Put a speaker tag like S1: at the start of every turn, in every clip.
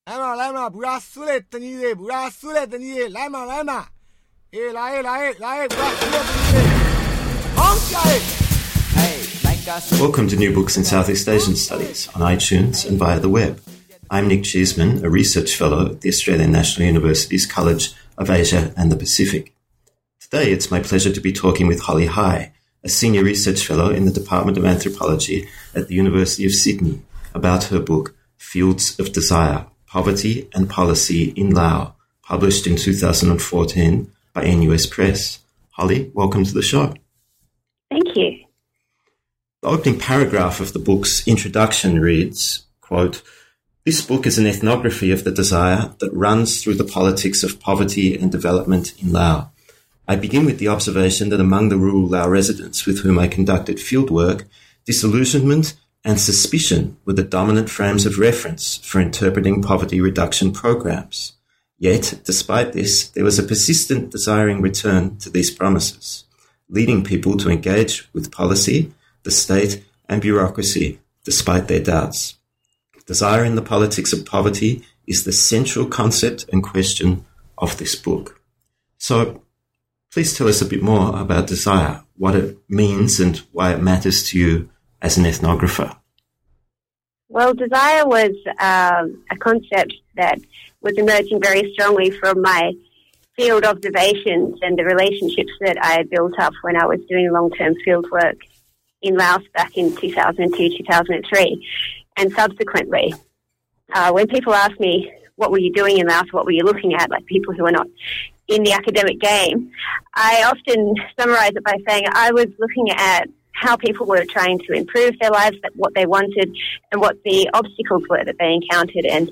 S1: 来嘛，不要输嘞，等你嘞，不要输嘞，等你嘞，来嘛，来，来，不要输嘞，等你嘞，好起来。
S2: Welcome to New Books in Southeast Asian Studies on iTunes and via the web. I'm Nick Cheeseman, a research fellow at the Australian National University's College of Asia and the Pacific. Today it's my pleasure to be talking with Holly Hai, a senior research fellow in the Department of Anthropology at the University of Sydney, about her book Fields of Desire, Poverty and Policy in Laos, published in 2014 by NUS Press. Holly, welcome to the show.
S3: Thank you.
S2: The opening paragraph of the book's introduction reads, quote, "This book is an ethnography of the desire that runs through the politics of poverty and development in Laos. I begin with the observation that among the rural Lao residents with whom I conducted fieldwork, disillusionment and suspicion were the dominant frames of reference for interpreting poverty reduction programs. Yet, despite this, there was a persistent desiring return to these promises, leading people to engage with policy, the state and bureaucracy, despite their doubts. Desire in the politics of poverty is the central concept and question of this book." So, please tell us a bit more about desire, what it means and why it matters to you as an ethnographer.
S3: Well, desire was a concept that was emerging very strongly from my field observations and the relationships that I had built up when I was doing long-term field work in Laos back in 2002, 2003, and subsequently. When people ask me, what were you doing in Laos, what were you looking at, like people who are not in the academic game, I often summarize it by saying I was looking at how people were trying to improve their lives, what they wanted, and what the obstacles were that they encountered, and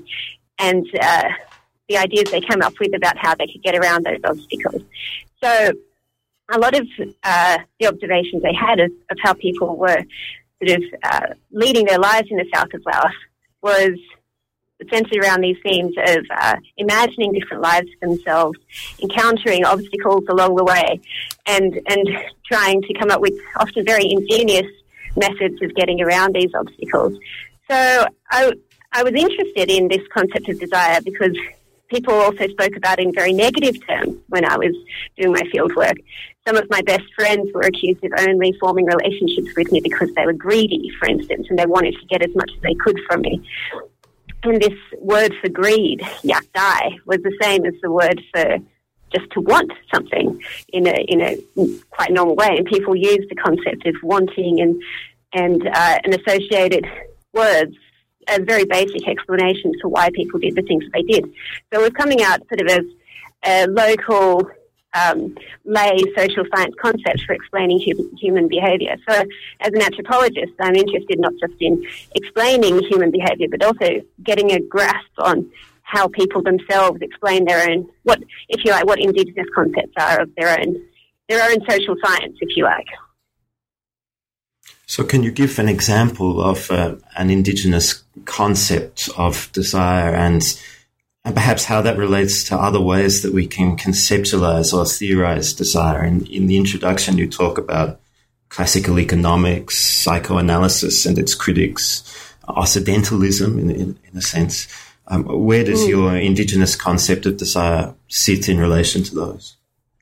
S3: the ideas they came up with about how they could get around those obstacles. So a lot of the observations they had of how people were sort of leading their lives in the south of Laos was centered around these themes of imagining different lives for themselves, encountering obstacles along the way, and trying to come up with often very ingenious methods of getting around these obstacles. So I was interested in this concept of desire because people also spoke about it in very negative terms when I was doing my field work. Some of my best friends were accused of only forming relationships with me because they were greedy, for instance, and they wanted to get as much as they could from me. And this word for greed, yak dai, was the same as the word for just to want something in a quite normal way. And people use the concept of wanting and associated words as very basic explanations for why people did the things that they did. So it was coming out sort of as a local lay social science concept for explaining human behaviour. So as an anthropologist, I'm interested not just in explaining human behaviour, but also getting a grasp on how people themselves explain their own, what indigenous concepts are of their own social science, if you like.
S2: So can you give an example of an indigenous concept of desire and perhaps how that relates to other ways that we can conceptualize or theorize desire? In the introduction, you talk about classical economics, psychoanalysis and its critics, Occidentalism in a sense. Where does your indigenous concept of desire sit in relation to those?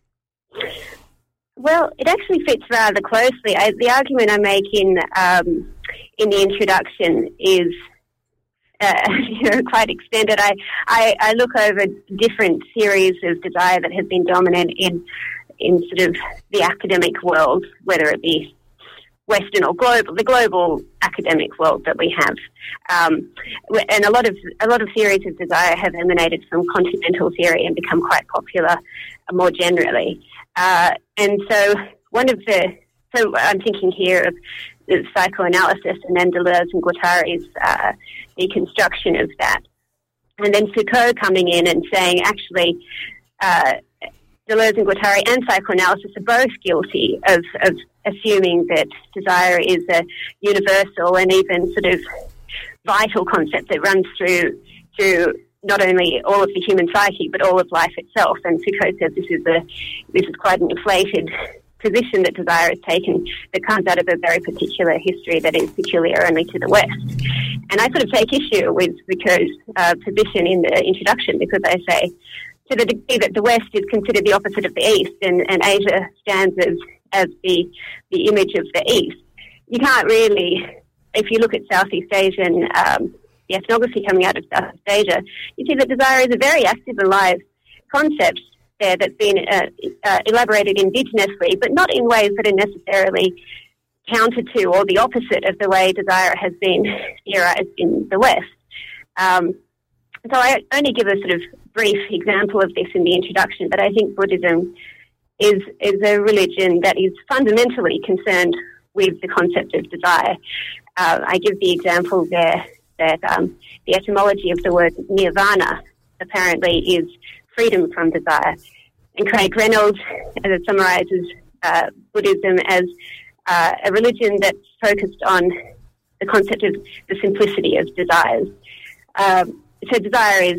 S3: Well, it actually fits rather closely. The argument I make in the introduction is quite extended. I look over different theories of desire that have been dominant in sort of the academic world, whether it be Western or global, the global academic world that we have. And a lot of theories of desire have emanated from continental theory and become quite popular more generally. And so I'm thinking here of the psychoanalysis and then Deleuze and Guattari's deconstruction of that. And then Foucault coming in and saying, actually, Deleuze and Guattari and psychoanalysis are both guilty of assuming that desire is a universal and even sort of vital concept that runs through not only all of the human psyche but all of life itself. And Foucault says this is quite an inflated position that desire has taken that comes out of a very particular history that is peculiar only to the West. And I sort of take issue with Foucault's position in the introduction, because I say, to the degree that the West is considered the opposite of the East, and Asia stands as the image of the East, you can't really, if you look at Southeast Asian, the ethnography coming out of Southeast Asia, you see that desire is a very active and live concept there that's been elaborated indigenously, but not in ways that are necessarily counter to or the opposite of the way desire has been theorized in the West. So I only give a sort of brief example of this in the introduction, but I think Buddhism is a religion that is fundamentally concerned with the concept of desire. I give the example there that the etymology of the word nirvana apparently is freedom from desire. And Craig Reynolds summarizes Buddhism as a religion that's focused on the concept of the simplicity of desires. So desire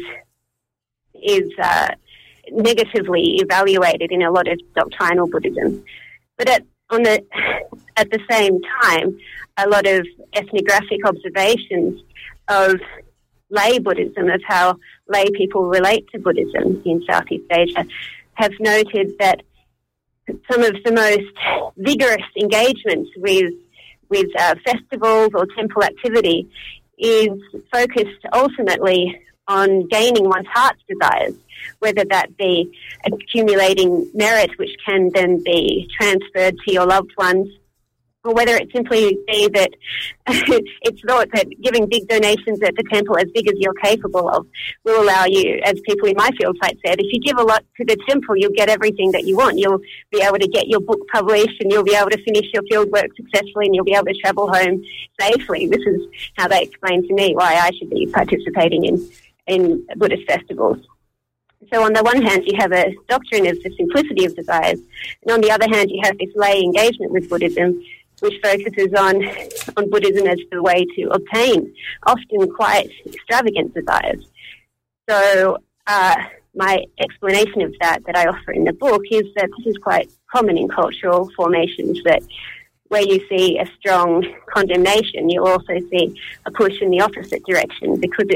S3: is negatively evaluated in a lot of doctrinal Buddhism. But at the same time, a lot of ethnographic observations of lay Buddhism, of how lay people relate to Buddhism in Southeast Asia, have noted that some of the most vigorous engagements with festivals or temple activity is focused ultimately on gaining one's heart's desires, whether that be accumulating merit which can then be transferred to your loved ones, or whether it simply be that it's thought that giving big donations at the temple, as big as you're capable of, will allow you, as people in my field site said, if you give a lot to the temple, you'll get everything that you want. You'll be able to get your book published, and you'll be able to finish your field work successfully, and you'll be able to travel home safely. This is how they explain to me why I should be participating in Buddhist festivals. So on the one hand, you have a doctrine of the simplicity of desires, and on the other hand, you have this lay engagement with Buddhism, which focuses on Buddhism as the way to obtain often quite extravagant desires. So my explanation of that I offer in the book is that this is quite common in cultural formations, that where you see a strong condemnation, you'll also see a push in the opposite direction, because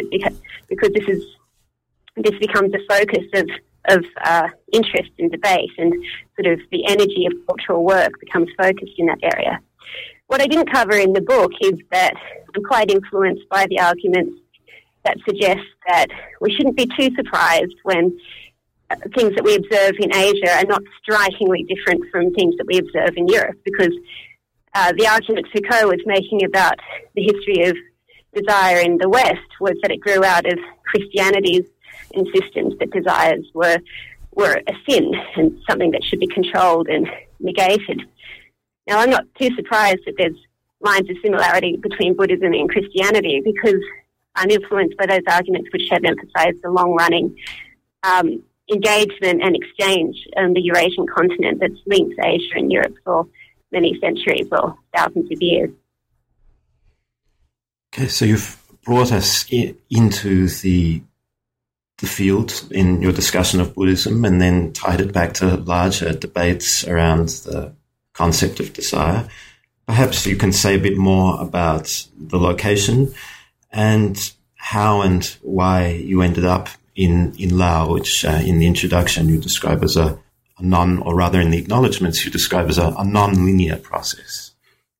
S3: this becomes a focus of interest and debate, and sort of the energy of cultural work becomes focused in that area. What I didn't cover in the book is that I'm quite influenced by the arguments that suggest that we shouldn't be too surprised when things that we observe in Asia are not strikingly different from things that we observe in Europe, because the argument Foucault was making about the history of desire in the West was that it grew out of Christianity's insistence that desires were a sin and something that should be controlled and negated. Now, I'm not too surprised that there's lines of similarity between Buddhism and Christianity, because I'm influenced by those arguments which have emphasized the long-running engagement and exchange on the Eurasian continent that's linked Asia and Europe for many centuries or thousands of years.
S2: Okay, so you've brought us into the field in your discussion of Buddhism, and then tied it back to larger debates around the concept of desire. Perhaps you can say a bit more about the location and how and why you ended up in Laos, which in the introduction you describe as a or rather in the acknowledgements you describe as a non-linear process.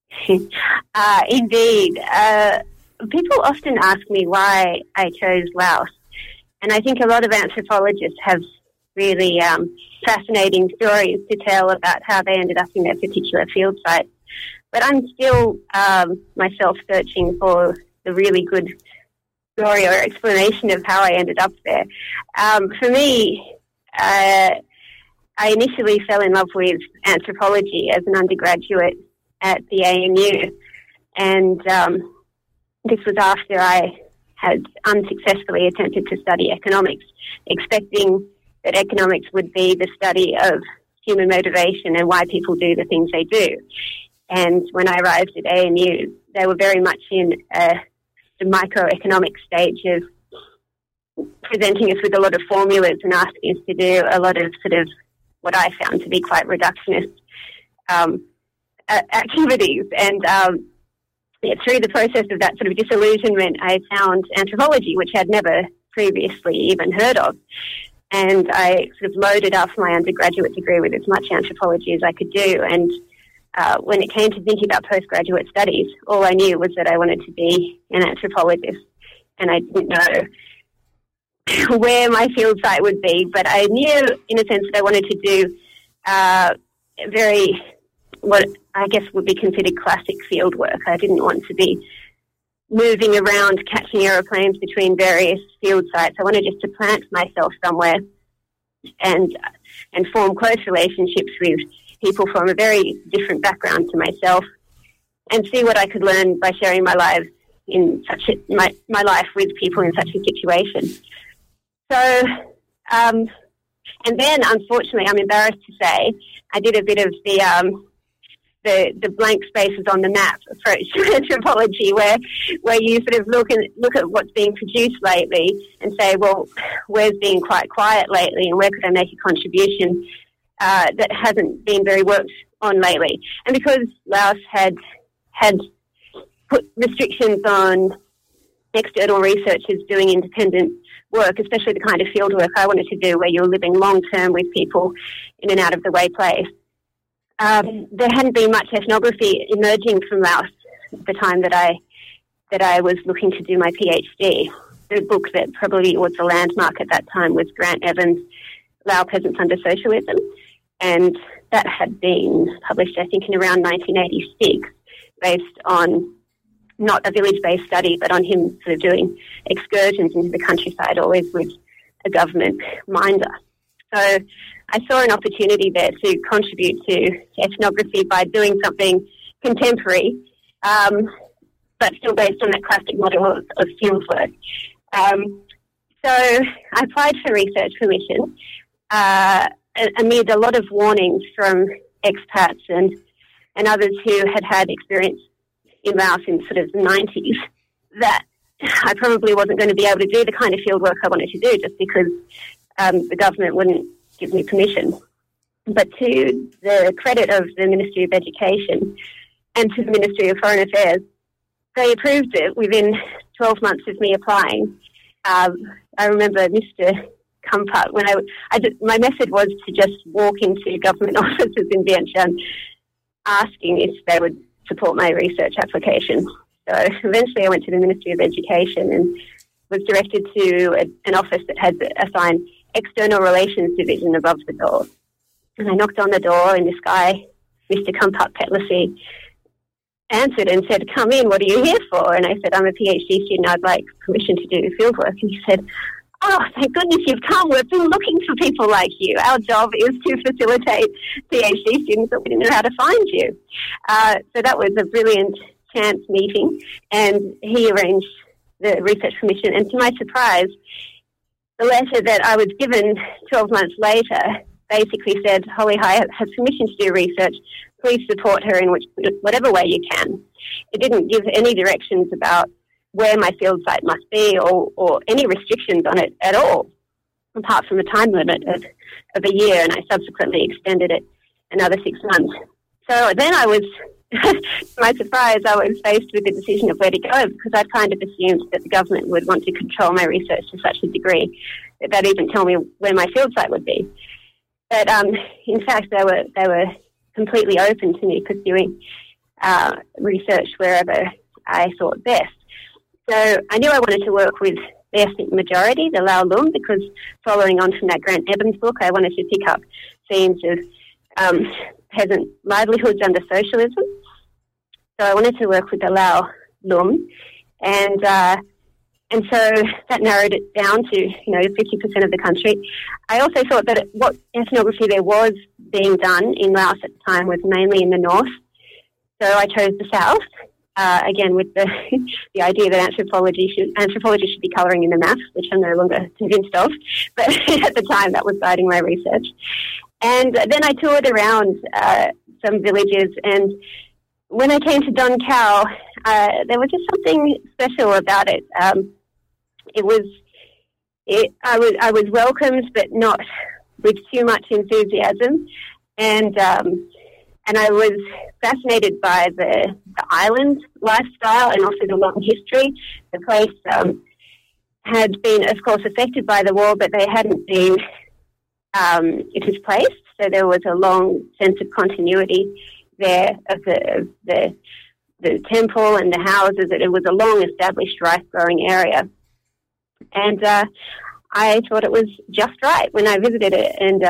S3: Indeed. People often ask me why I chose Laos. And I think a lot of anthropologists have really fascinating stories to tell about how they ended up in their particular field site. But I'm still myself searching for the really good story or explanation of how I ended up there. For me, I initially fell in love with anthropology as an undergraduate at the ANU. And this was after I had unsuccessfully attempted to study economics, expecting that economics would be the study of human motivation and why people do the things they do. And when I arrived at ANU, they were very much in the microeconomic stage of presenting us with a lot of formulas and asking us to do a lot of sort of what I found to be quite reductionist activities. And through the process of that sort of disillusionment, I found anthropology, which I'd never previously even heard of. And I sort of loaded up my undergraduate degree with as much anthropology as I could do. And when it came to thinking about postgraduate studies, all I knew was that I wanted to be an anthropologist. And I didn't know where my field site would be, but I knew, in a sense, that I wanted to do very, what I guess would be considered classic field work. I didn't want to be moving around, catching aeroplanes between various field sites. I wanted just to plant myself somewhere and form close relationships with people from a very different background to myself, and see what I could learn by sharing my life my life with people in such a situation. So, and then, unfortunately, I'm embarrassed to say, I did a bit of the blank spaces on the map approach to anthropology, where you sort of look at what's being produced lately and say, well, where's being quite quiet lately, and where could I make a contribution that hasn't been very worked on lately? And because Laos had put restrictions on external researchers doing independent work, especially the kind of field work I wanted to do, where you're living long term with people in an out of the way place. There hadn't been much ethnography emerging from Laos at the time that I was looking to do my PhD. The book that probably was the landmark at that time was Grant Evans' Lao Peasants Under Socialism, and that had been published, I think, in around 1986, based on not a village-based study, but on him sort of doing excursions into the countryside, always with a government minder. So I saw an opportunity there to contribute to ethnography by doing something contemporary, but still based on that classic model of field work. So I applied for research permission amid a lot of warnings from expats and others who had experience in Laos in sort of the 90s, that I probably wasn't going to be able to do the kind of field work I wanted to do just because the government wouldn't give me permission. But to the credit of the Ministry of Education and to the Ministry of Foreign Affairs, they approved it within 12 months of me applying. I remember Mr. Kumpat, when my method was to just walk into government offices in Vientiane asking if they would support my research application. So eventually I went to the Ministry of Education and was directed to an office that had assigned External Relations Division above the door. And I knocked on the door, and this guy, Mr. Kumpat Petlasi, answered and said, "Come in, what are you here for?" And I said, "I'm a PhD student, I'd like permission to do field work." And he said, "Oh, thank goodness you've come. We've been looking for people like you. Our job is to facilitate PhD students, but we didn't know how to find you." So that was a brilliant chance meeting, and he arranged the research permission. And to my surprise, the letter that I was given 12 months later basically said, "Holly Hai has permission to do research. Please support her in whatever way you can." It didn't give any directions about where my field site must be or any restrictions on it at all, apart from a time limit of a year, and I subsequently extended it another 6 months. So then I was, to my surprise, I was faced with the decision of where to go, because I'd kind of assumed that the government would want to control my research to such a degree that they'd even tell me where my field site would be. But in fact, they were completely open to me pursuing research wherever I thought best. So I knew I wanted to work with the ethnic majority, the Lao Lum, because following on from that Grant Evans book, I wanted to pick up themes of peasant livelihoods under socialism. So I wanted to work with the Lao Lum, and so that narrowed it down to 50% of the country. I also thought that what ethnography there was being done in Laos at the time was mainly in the north, so I chose the south. Again, with the idea that anthropology should be colouring in the map, which I'm no longer convinced of, but at the time that was guiding my research. And then I toured around some villages, and when I came to Don Cao, there was just something special about it. I was welcomed, but not with too much enthusiasm, and And I was fascinated by the island lifestyle and also the long history. The place had been, of course, affected by the war, but they hadn't been displaced. So there was a long sense of continuity there of the temple and the houses. It was a long-established rice-growing area. And I thought it was just right when I visited it. And,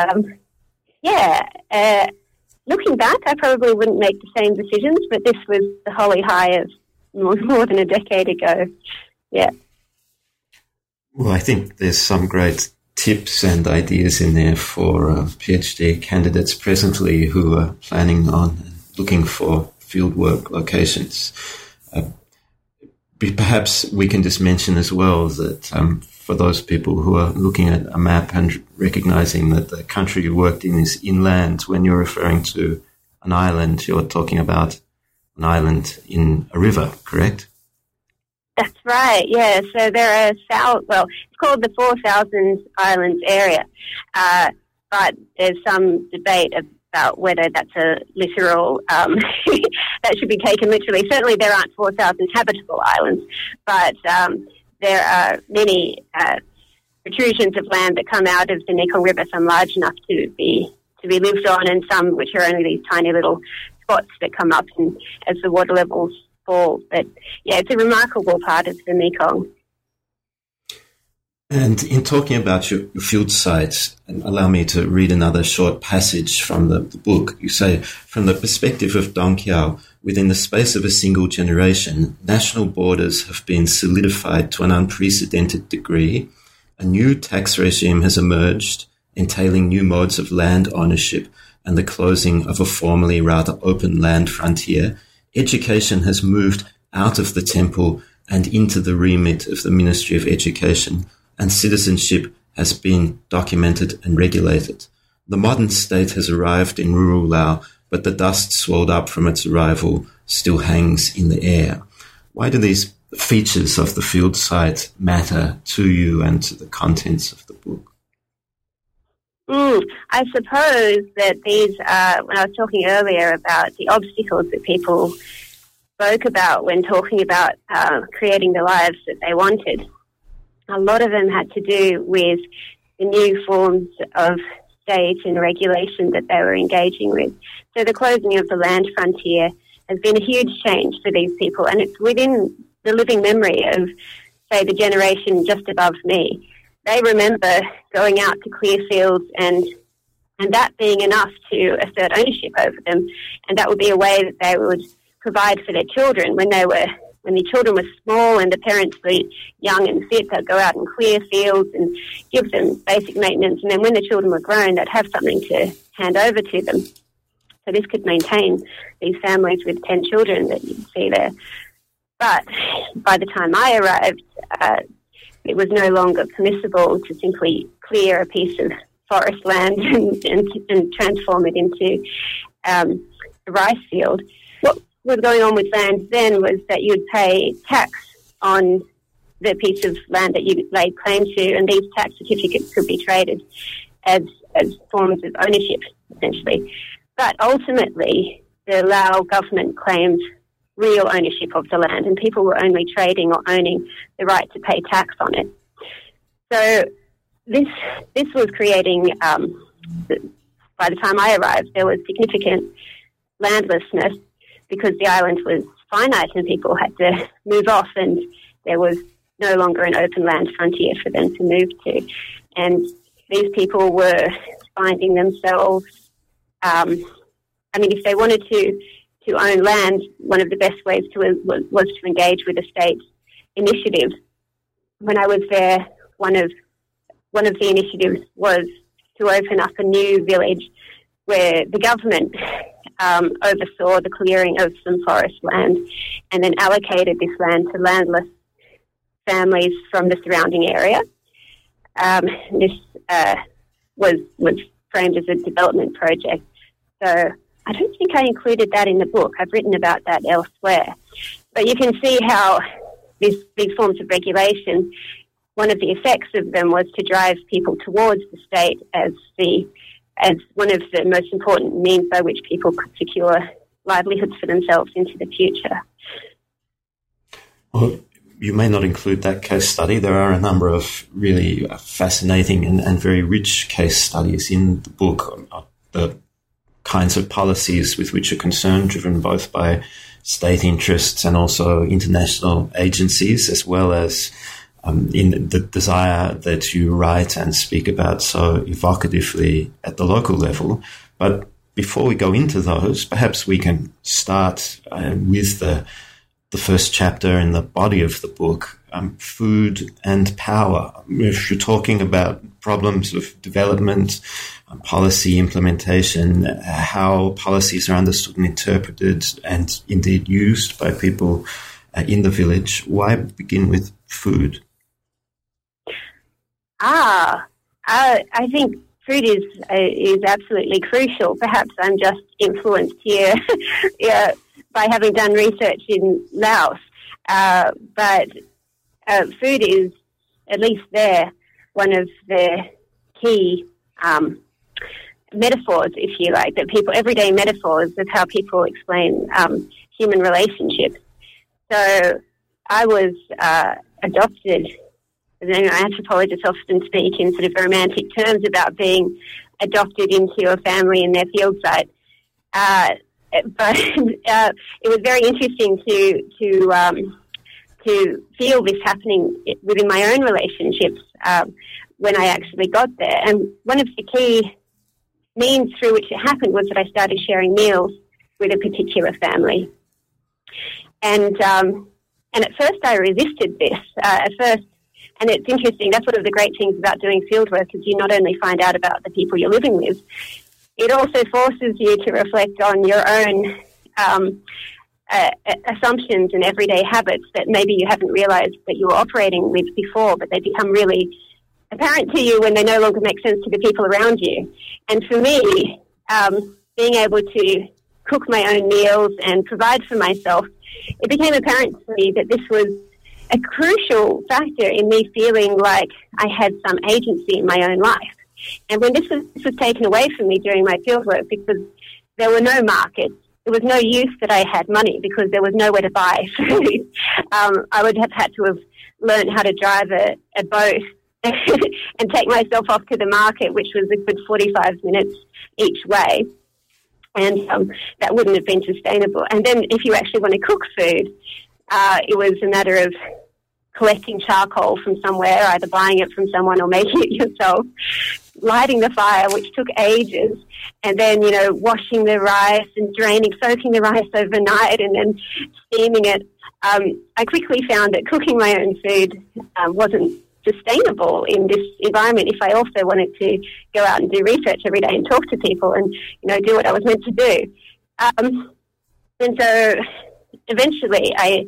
S3: looking back, I probably wouldn't make the same decisions, but this was the holy high of more than a decade ago. Yeah.
S2: Well, I think there's some great tips and ideas in there for PhD candidates presently who are planning on looking for fieldwork locations. Perhaps we can just mention as well that for those people who are looking at a map and recognizing that the country you worked in is inland, when you're referring to an island, you're talking about an island in a river, correct?
S3: That's right, yeah. So there are, it's called the 4,000 Islands area, but there's some debate about whether that's a literal, that should be taken literally. Certainly there aren't 4,000 habitable islands, but there are many protrusions of land that come out of the Mekong River, some large enough to be lived on, and some which are only these tiny little spots that come up as the water levels fall. But yeah, it's a remarkable part of the Mekong.
S2: And in talking about your field sites, allow me to read another short passage from the book. You say, from the perspective of Dong Kiao, within the space of a single generation, national borders have been solidified to an unprecedented degree. A new tax regime has emerged, entailing new modes of land ownership and the closing of a formerly rather open land frontier. Education has moved out of the temple and into the remit of the Ministry of Education, and citizenship has been documented and regulated. The modern state has arrived in rural Laos, but the dust swirled up from its arrival still hangs in the air. Why do these features of the field site matter to you and to the contents of the book?
S3: I suppose that these are, when I was talking earlier about the obstacles that people spoke about when talking about creating the lives that they wanted, a lot of them had to do with the new forms of state and regulation that they were engaging with. So the closing of the land frontier has been a huge change for these people, and it's within the living memory of, say, the generation just above me. They remember going out to clear fields and that being enough to assert ownership over them, and that would be a way that they would provide for their children when the children were small and the parents were young and fit. They'd go out and clear fields and give them basic maintenance, and then when the children were grown, they'd have something to hand over to them. So this could maintain these families with 10 children that you can see there. But by the time I arrived, it was no longer permissible to simply clear a piece of forest land and transform it into a rice field. What was going on with land then was that you'd pay tax on the piece of land that you laid claim to, and these tax certificates could be traded as forms of ownership, essentially. But ultimately, the Lao government claimed real ownership of the land, and people were only trading or owning the right to pay tax on it. So this was creating, by the time I arrived, there was significant landlessness because the island was finite and people had to move off, and there was no longer an open land frontier for them to move to. And these people were finding themselves, if they wanted to own land, one of the best ways was to engage with a state initiative. When I was there, one of the initiatives was to open up a new village where the government oversaw the clearing of some forest land and then allocated this land to landless families from the surrounding area. This was framed as a development project. So I don't think I included that in the book. I've written about that elsewhere. But you can see how these forms of regulation, one of the effects of them was to drive people towards the state as the as one of the most important means by which people could secure livelihoods for themselves into the future.
S2: Well, you may not include that case study. There are a number of really fascinating and very rich case studies in the book, the kinds of policies with which you're concerned, driven both by state interests and also international agencies, as well as in the desire that you write and speak about so evocatively at the local level. But before we go into those, perhaps we can start with the first chapter in the body of the book, food and power. If you're talking about problems of development, policy implementation, how policies are understood and interpreted and indeed used by people in the village, why begin with food?
S3: I think food is absolutely crucial. Perhaps I'm just influenced here by having done research in Laos. But food is, at least there, one of the key metaphors, if you like, that people, everyday metaphors of how people explain human relationships. So I was adopted. Anthropologists often speak in sort of romantic terms about being adopted into a family in their field site. But it was very interesting to feel this happening within my own relationships when I actually got there. And one of the key means through which it happened was that I started sharing meals with a particular family. And at first I resisted this. And it's interesting, that's one of the great things about doing fieldwork, is you not only find out about the people you're living with, it also forces you to reflect on your own assumptions and everyday habits that maybe you haven't realized that you were operating with before, but they become really apparent to you when they no longer make sense to the people around you. And for me, being able to cook my own meals and provide for myself, it became apparent to me that this was a crucial factor in me feeling like I had some agency in my own life. And when this was taken away from me during my fieldwork, because there were no markets, there was no use that I had money because there was nowhere to buy food. I would have had to have learned how to drive a boat and take myself off to the market, which was a good 45 minutes each way. And that wouldn't have been sustainable. And then if you actually want to cook food, it was a matter of collecting charcoal from somewhere, either buying it from someone or making it yourself, lighting the fire, which took ages, and then, washing the rice and soaking the rice overnight and then steaming it. I quickly found that cooking my own food wasn't sustainable in this environment if I also wanted to go out and do research every day and talk to people and, do what I was meant to do. And so eventually I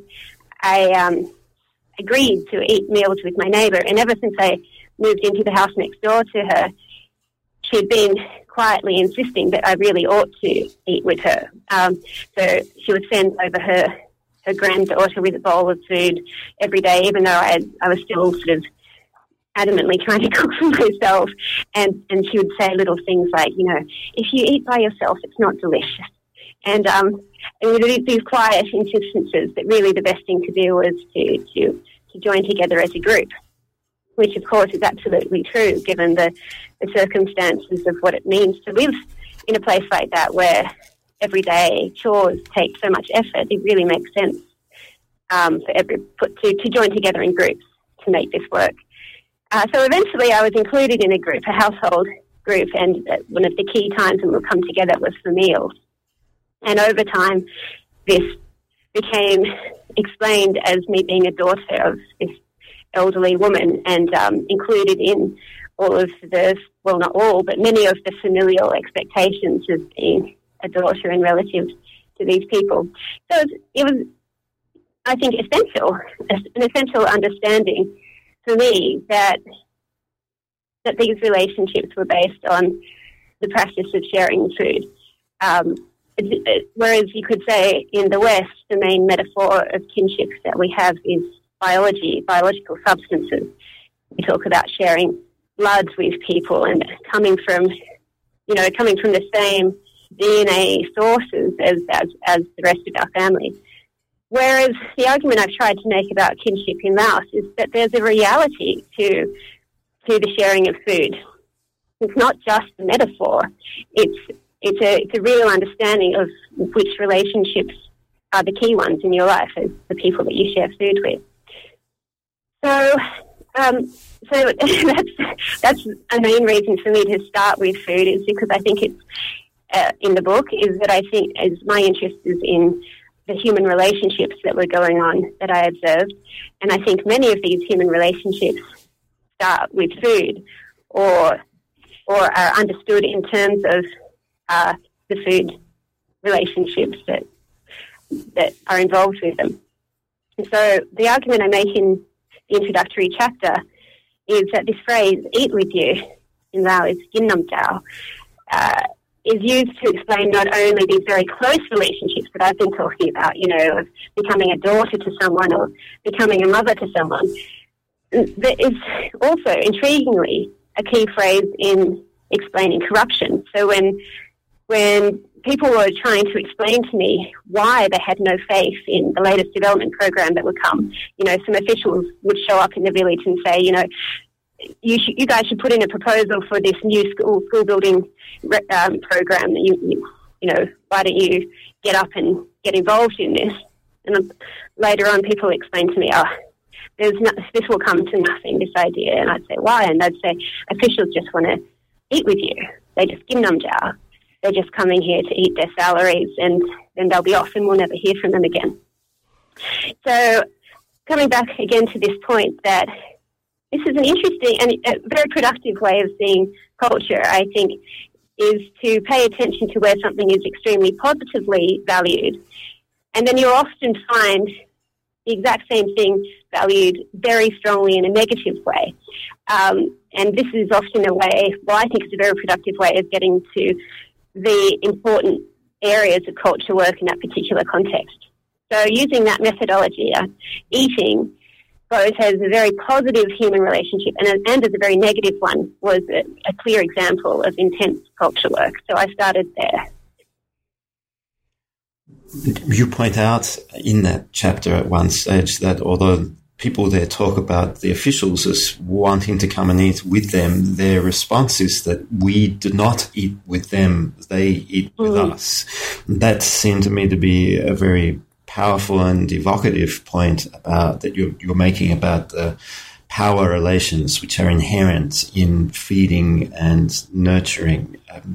S3: agreed to eat meals with my neighbour, and ever since I moved into the house next door to her, she'd been quietly insisting that I really ought to eat with her. So she would send over her granddaughter with a bowl of food every day, even though I was still sort of adamantly trying to cook for myself. And she would say little things like, if you eat by yourself, it's not delicious. And these quiet insistences that really the best thing to do was to join together as a group, which of course is absolutely true given the circumstances of what it means to live in a place like that where everyday chores take so much effort. It really makes sense to join together in groups to make this work. So eventually I was included in a group, a household group, and one of the key times when we'll come together was for meals. And over time, this became explained as me being a daughter of this elderly woman and included in all of the, well, not all, but many of the familial expectations of being a daughter and relative to these people. So it was, I think, an essential understanding for me that these relationships were based on the practice of sharing food. Whereas you could say in the West, the main metaphor of kinship that we have is biological substances. We talk about sharing blood with people and coming from, coming from the same DNA sources as the rest of our family. Whereas the argument I've tried to make about kinship in Laos is that there's a reality to the sharing of food. It's not just a metaphor. It's a real understanding of which relationships are the key ones in your life as the people that you share food with. So that's a main reason for me to start with food, is because I think it's in the book, is that I think as my interest is in the human relationships that were going on that I observed, and I think many of these human relationships start with food or are understood in terms of the food relationships that are involved with them. And so the argument I make in the introductory chapter is that this phrase, eat with you, in Lao is gin nam chao, is used to explain not only these very close relationships that I've been talking about, of becoming a daughter to someone or becoming a mother to someone. There is also, intriguingly, a key phrase in explaining corruption. So when people were trying to explain to me why they had no faith in the latest development program that would come, some officials would show up in the village and say, you guys should put in a proposal for this new school building program. Why don't you get up and get involved in this? And later on, people explain to me, this will come to nothing, this idea. And I'd say, why? And they'd say, officials just want to eat with you. They just gin nam chao. They're just coming here to eat their salaries, and then they'll be off and we'll never hear from them again. So coming back again to this point that this is an interesting and a very productive way of seeing culture, I think, is to pay attention to where something is extremely positively valued. And then you'll often find the exact same thing valued very strongly in a negative way. And this is often a way, I think it's a very productive way of getting to the important areas of culture work in that particular context. So using that methodology, eating both as a very positive human relationship and as a very negative one was a clear example of intense culture work. So I started there.
S2: You point out in that chapter at one stage that although people there talk about the officials as wanting to come and eat with them, their response is that we do not eat with them, they eat with us. That seemed to me to be a very powerful and evocative point about that you're making about the power relations which are inherent in feeding and nurturing.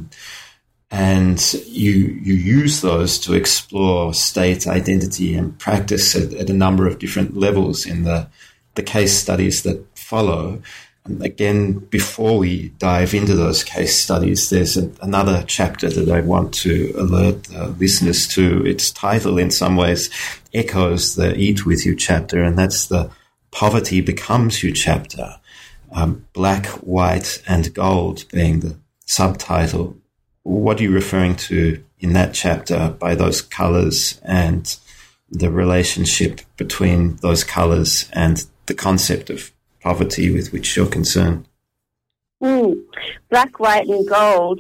S2: And you use those to explore state identity and practice at a number of different levels in the case studies that follow. And again, before we dive into those case studies, there's another chapter that I want to alert listeners to. Its title in some ways echoes the Eat With You chapter, and that's the Poverty Becomes You chapter. Black, white, and gold being the subtitle. What are you referring to in that chapter by those colours and the relationship between those colours and the concept of poverty with which you're concerned?
S3: Black, white and gold.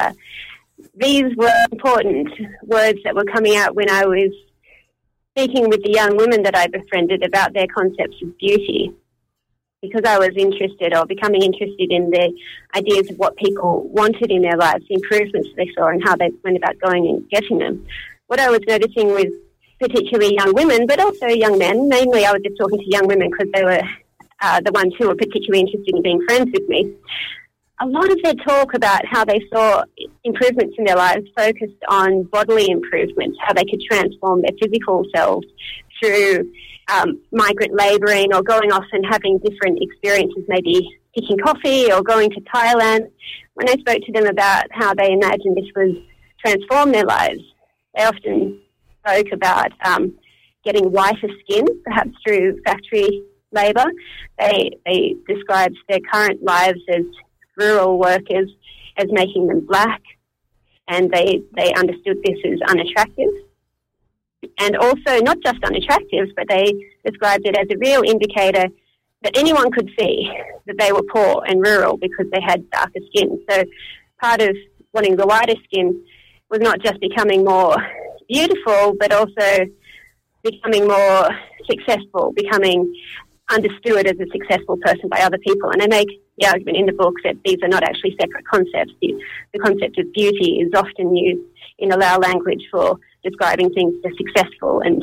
S3: These were important words that were coming out when I was speaking with the young women that I befriended about their concepts of beauty, because I was interested or becoming interested in the ideas of what people wanted in their lives, the improvements they saw and how they went about going and getting them. What I was noticing with particularly young women, but also young men, mainly I was just talking to young women because they were the ones who were particularly interested in being friends with me. A lot of their talk about how they saw improvements in their lives focused on bodily improvements, how they could transform their physical selves through migrant labouring or going off and having different experiences, maybe picking coffee or going to Thailand. When I spoke to them about how they imagined this would transform their lives, they often spoke about getting whiter skin, perhaps through factory labour. They described their current lives as rural workers as making them black, and they understood this as unattractive. And also not just unattractive, but they described it as a real indicator that anyone could see that they were poor and rural because they had darker skin. So part of wanting the lighter skin was not just becoming more beautiful, but also becoming more successful, becoming understood as a successful person by other people. And I make the argument in the book that these are not actually separate concepts. The concept of beauty is often used in Lao language for describing things as successful. And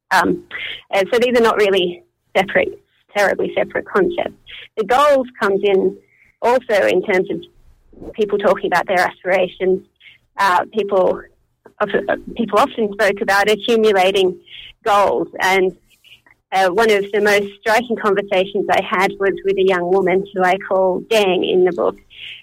S3: so these are not really terribly separate concepts. The goals comes in also in terms of people talking about their aspirations. People often spoke about accumulating goals, and one of the most striking conversations I had was with a young woman who I call Dang in the book.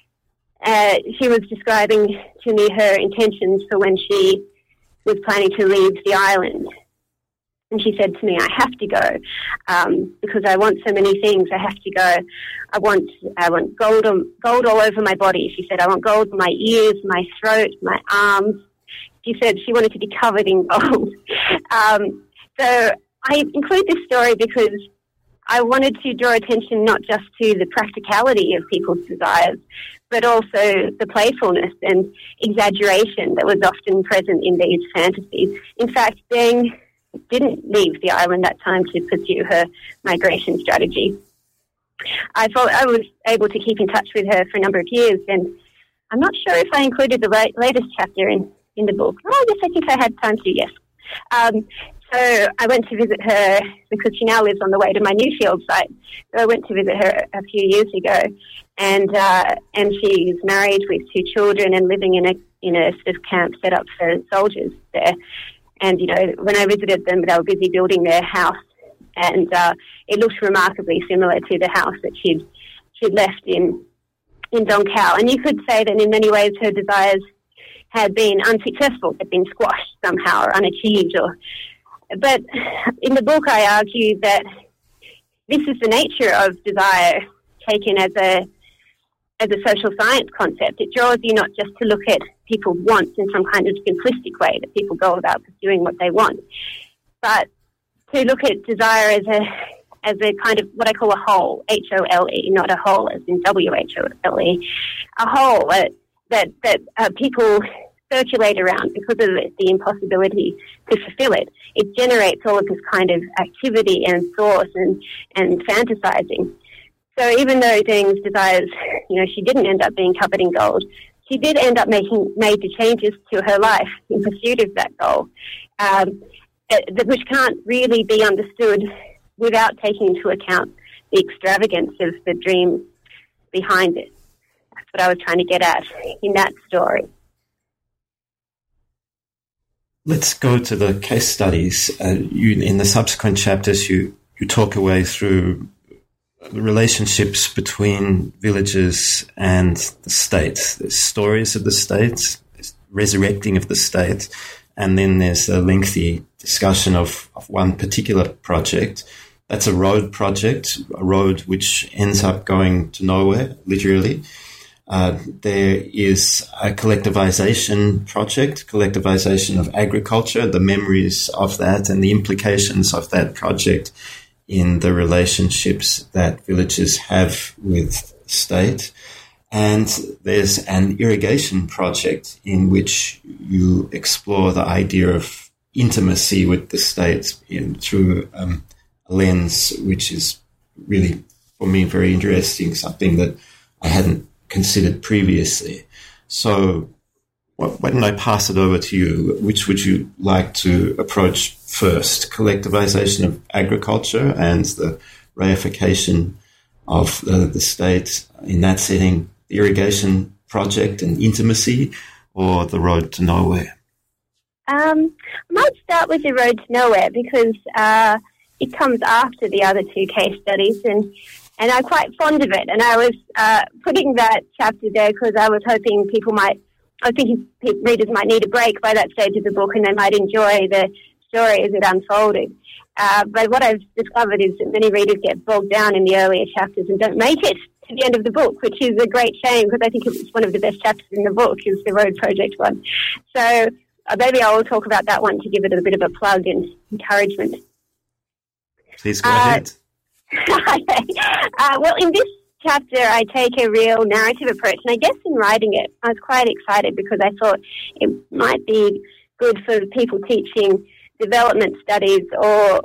S3: She was describing to me her intentions for when she was planning to leave the island. And she said to me, I have to go because I want so many things. I have to go. I want gold all over my body. She said, I want gold in my ears, my throat, my arms. She said she wanted to be covered in gold. So I include this story because I wanted to draw attention not just to the practicality of people's desires, but also the playfulness and exaggeration that was often present in these fantasies. In fact, Deng didn't leave the island that time to pursue her migration strategy. I was able to keep in touch with her for a number of years, and I'm not sure if I included the latest chapter in the book. Oh, yes, I think I had time to, yes. So I went to visit her because she now lives on the way to my Newfield site. So I went to visit her a few years ago, and she's married with 2 children and living in a sort of camp set up for soldiers there. And, you know, when I visited them, they were busy building their house, and it looked remarkably similar to the house that she'd left in Dong Khao. And you could say that in many ways her desires had been unsuccessful, had been squashed somehow or unachieved. But in the book I argue that this is the nature of desire taken as a social science concept. It draws you not just to look at people's wants in some kind of simplistic way that people go about pursuing what they want, but to look at desire as a kind of what I call a whole, H-O-L-E, not a whole as in W-H-O-L-E, a whole that people circulate around because of the impossibility to fulfill it. It generates all of this kind of activity and thought and fantasizing. So even though Deng's desires, you know, she didn't end up being covered in gold, she did end up made the changes to her life in pursuit of that goal, which can't really be understood without taking into account the extravagance of the dream behind it. That's what I was trying to get at in that story.
S2: Let's go to the case studies. In the subsequent chapters, you talk away through the relationships between villages and the state. There's stories of the state, resurrecting of the state, and then there's a lengthy discussion of one particular project. That's a road project, a road which ends up going to nowhere, literally. There is a collectivization project, collectivization of agriculture, the memories of that and the implications of that project in the relationships that villages have with state. And there's an irrigation project in which you explore the idea of intimacy with the state through a lens which is really, for me, very interesting, something that I hadn't considered previously. So why don't I pass it over to you? Which would you like to approach first? Collectivization of agriculture and the reification of the state in that setting, the irrigation project and intimacy, or the road to nowhere?
S3: I might start with the road to nowhere because it comes after the other 2 case studies, and I'm quite fond of it. And I was putting that chapter there because I was hoping I was thinking readers might need a break by that stage of the book and they might enjoy the story as it unfolded. But what I've discovered is that many readers get bogged down in the earlier chapters and don't make it to the end of the book, which is a great shame because I think it's one of the best chapters in the book is the road project one. So maybe I will talk about that one to give it a bit of a plug and encouragement.
S2: Please go ahead.
S3: Well, in this chapter, I take a real narrative approach. And I guess in writing it, I was quite excited because I thought it might be good for people teaching development studies or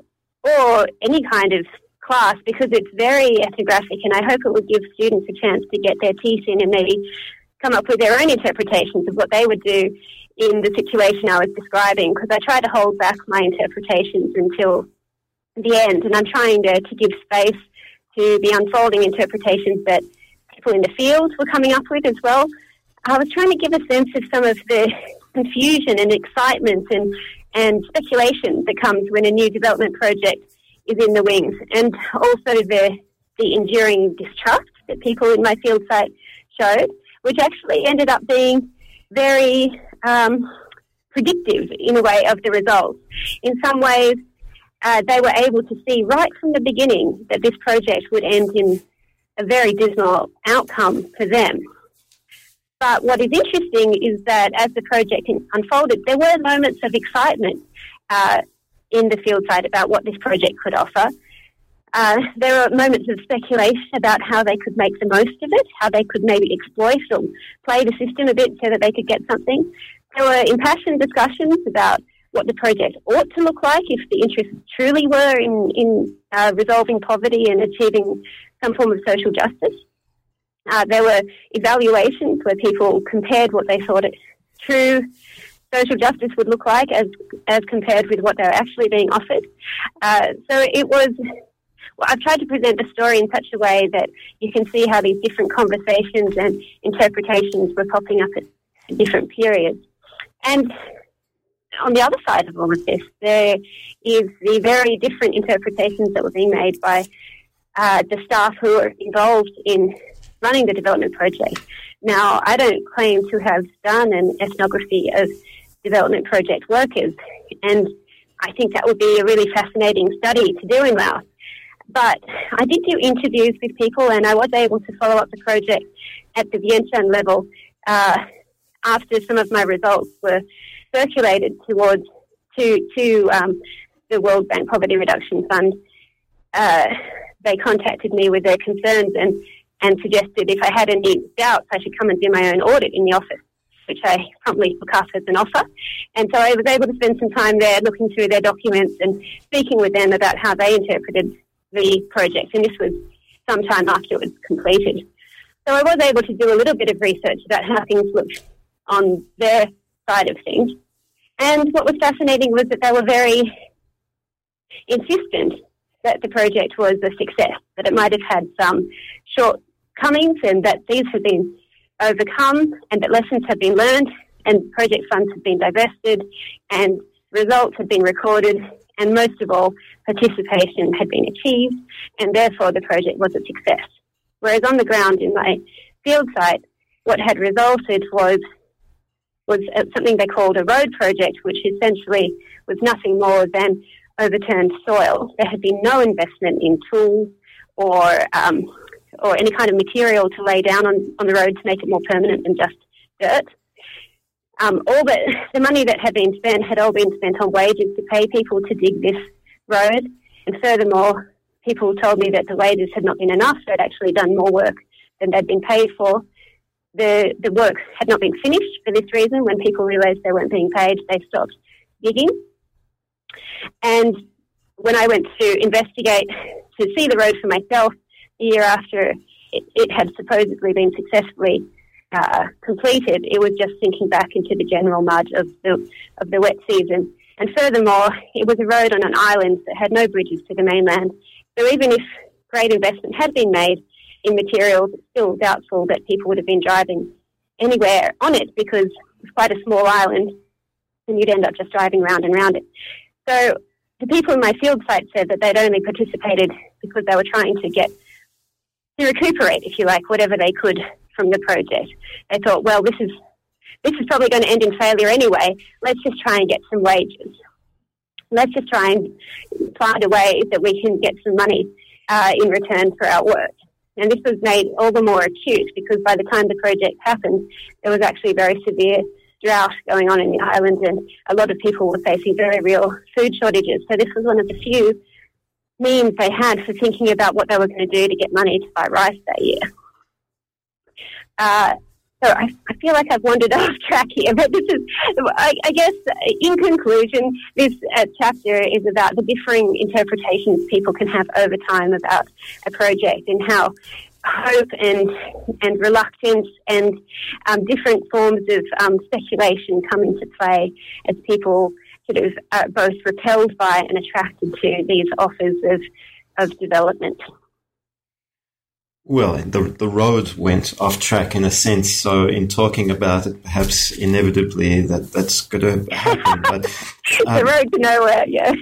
S3: any kind of class, because it's very ethnographic, and I hope it would give students a chance to get their teeth in and maybe come up with their own interpretations of what they would do in the situation I was describing, because I try to hold back my interpretations until the end, and I'm trying to give space to the unfolding interpretations that people in the field were coming up with as well. I was trying to give a sense of some of the confusion and excitement and speculation that comes when a new development project is in the wings, and also the enduring distrust that people in my field site showed, which actually ended up being very predictive in a way of the results. In some ways, they were able to see right from the beginning that this project would end in a very dismal outcome for them. But what is interesting is that as the project unfolded, there were moments of excitement in the field site about what this project could offer. There were moments of speculation about how they could make the most of it, how they could maybe exploit or play the system a bit so that they could get something. There were impassioned discussions about what the project ought to look like if the interests truly were in resolving poverty and achieving some form of social justice. There were evaluations where people compared what they thought true social justice would look like as compared with what they were actually being offered. So it was... Well, I've tried to present the story in such a way that you can see how these different conversations and interpretations were popping up at different periods. And on the other side of all of this, there is the very different interpretations that were being made by the staff who were involved in running the development project. Now, I don't claim to have done an ethnography of development project workers, and I think that would be a really fascinating study to do in Laos. But I did do interviews with people, and I was able to follow up the project at the Vientiane level after some of my results were circulated to the World Bank Poverty Reduction Fund. They contacted me with their concerns and suggested if I had any doubts, I should come and do my own audit in the office, which I promptly took up as an offer. And so I was able to spend some time there looking through their documents and speaking with them about how they interpreted the project, and this was some time after it was completed. So I was able to do a little bit of research about how things looked on their side of things. And what was fascinating was that they were very insistent that the project was a success, that it might have had some shortcomings and that these have been overcome and that lessons have been learned and project funds have been divested and results have been recorded, and most of all, participation had been achieved, and therefore the project was a success. Whereas on the ground in my field site, what had resulted was something they called a road project, which essentially was nothing more than overturned soil. There had been no investment in tools or any kind of material to lay down on the road to make it more permanent than just dirt. All the money that had been spent had all been spent on wages to pay people to dig this road. And furthermore, people told me that the wages had not been enough. They'd actually done more work than they'd been paid for. The work had not been finished for this reason. When people realised they weren't being paid, they stopped digging. And when I went to investigate, to see the road for myself, the year after it had supposedly been successfully completed, it was just sinking back into the general mud of the wet season. And furthermore, it was a road on an island that had no bridges to the mainland. So even if great investment had been made in materials, it's still doubtful that people would have been driving anywhere on it because it's quite a small island and you'd end up just driving round and round it. So the people in my field site said that they'd only participated because they were trying to recuperate, if you like, whatever they could from the project. They thought, well, this is probably going to end in failure anyway. Let's just try and get some wages. Let's just try and find a way that we can get some money in return for our work. And this was made all the more acute because by the time the project happened, there was actually very severe drought going on in the island and a lot of people were facing very real food shortages. So this was one of the few means they had for thinking about what they were going to do to get money to buy rice that year. So I feel like I've wandered off track here, but this is, I guess, in conclusion, this chapter is about the differing interpretations people can have over time about a project and how hope and reluctance and different forms of speculation come into play as people sort of are both repelled by and attracted to these offers of development.
S2: Well, the road went off track in a sense, so in talking about it, perhaps inevitably that's going to happen. But
S3: the road to nowhere, yeah.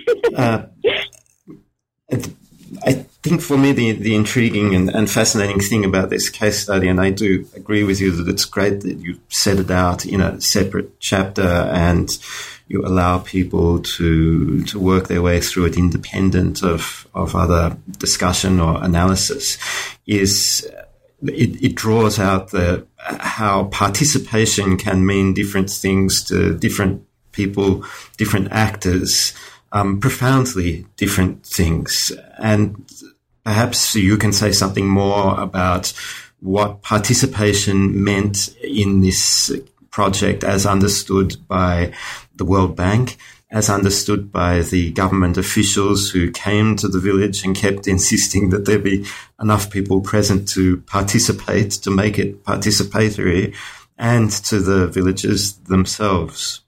S2: I think for me the intriguing and fascinating thing about this case study, and I do agree with you that it's great that you set it out in a separate chapter and you allow people to work their way through it independent of other discussion or analysis, is it draws out how participation can mean different things to different people, different actors, profoundly different things. And perhaps you can say something more about what participation meant in this project as understood by the World Bank, as understood by the government officials who came to the village and kept insisting that there be enough people present to participate, to make it participatory, and to the villagers themselves.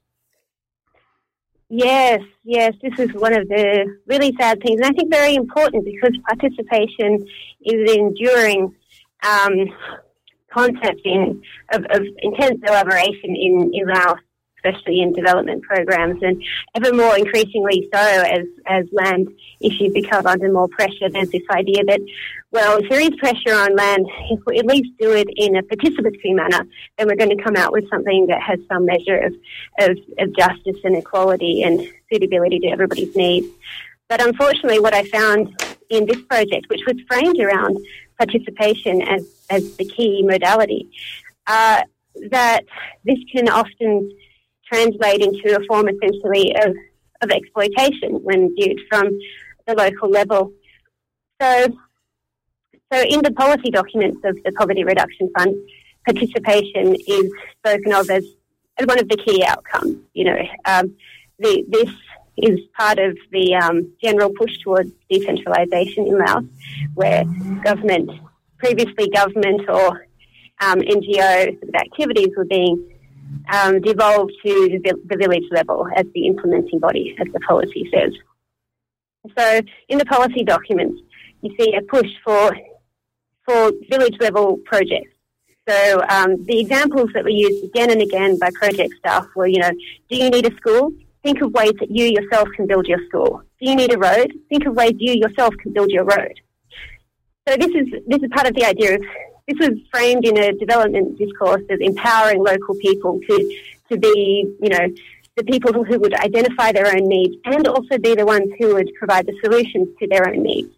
S3: Yes, this is one of the really sad things, and I think very important because participation is an enduring concept of intense elaboration in Laos, especially in development programs, and ever more increasingly so as land issues become under more pressure. There's this idea that, well, if there is pressure on land, if we at least do it in a participatory manner, then we're going to come out with something that has some measure of justice and equality and suitability to everybody's needs. But unfortunately, what I found in this project, which was framed around participation as the key modality, that this can often translate into a form essentially of exploitation when viewed from the local level. So in the policy documents of the Poverty Reduction Fund, participation is spoken of as one of the key outcomes. This is part of the general push towards decentralisation in Laos, where previously government or NGO sort of activities were being devolved to the village level as the implementing body, as the policy says. So in the policy documents, you see a push for village level projects. So the examples that were used again and again by project staff were, do you need a school? Think of ways that you yourself can build your school. Do you need a road? Think of ways you yourself can build your road. So this is part of the idea of, this was framed in a development discourse as empowering local people to be, the people who would identify their own needs and also be the ones who would provide the solutions to their own needs.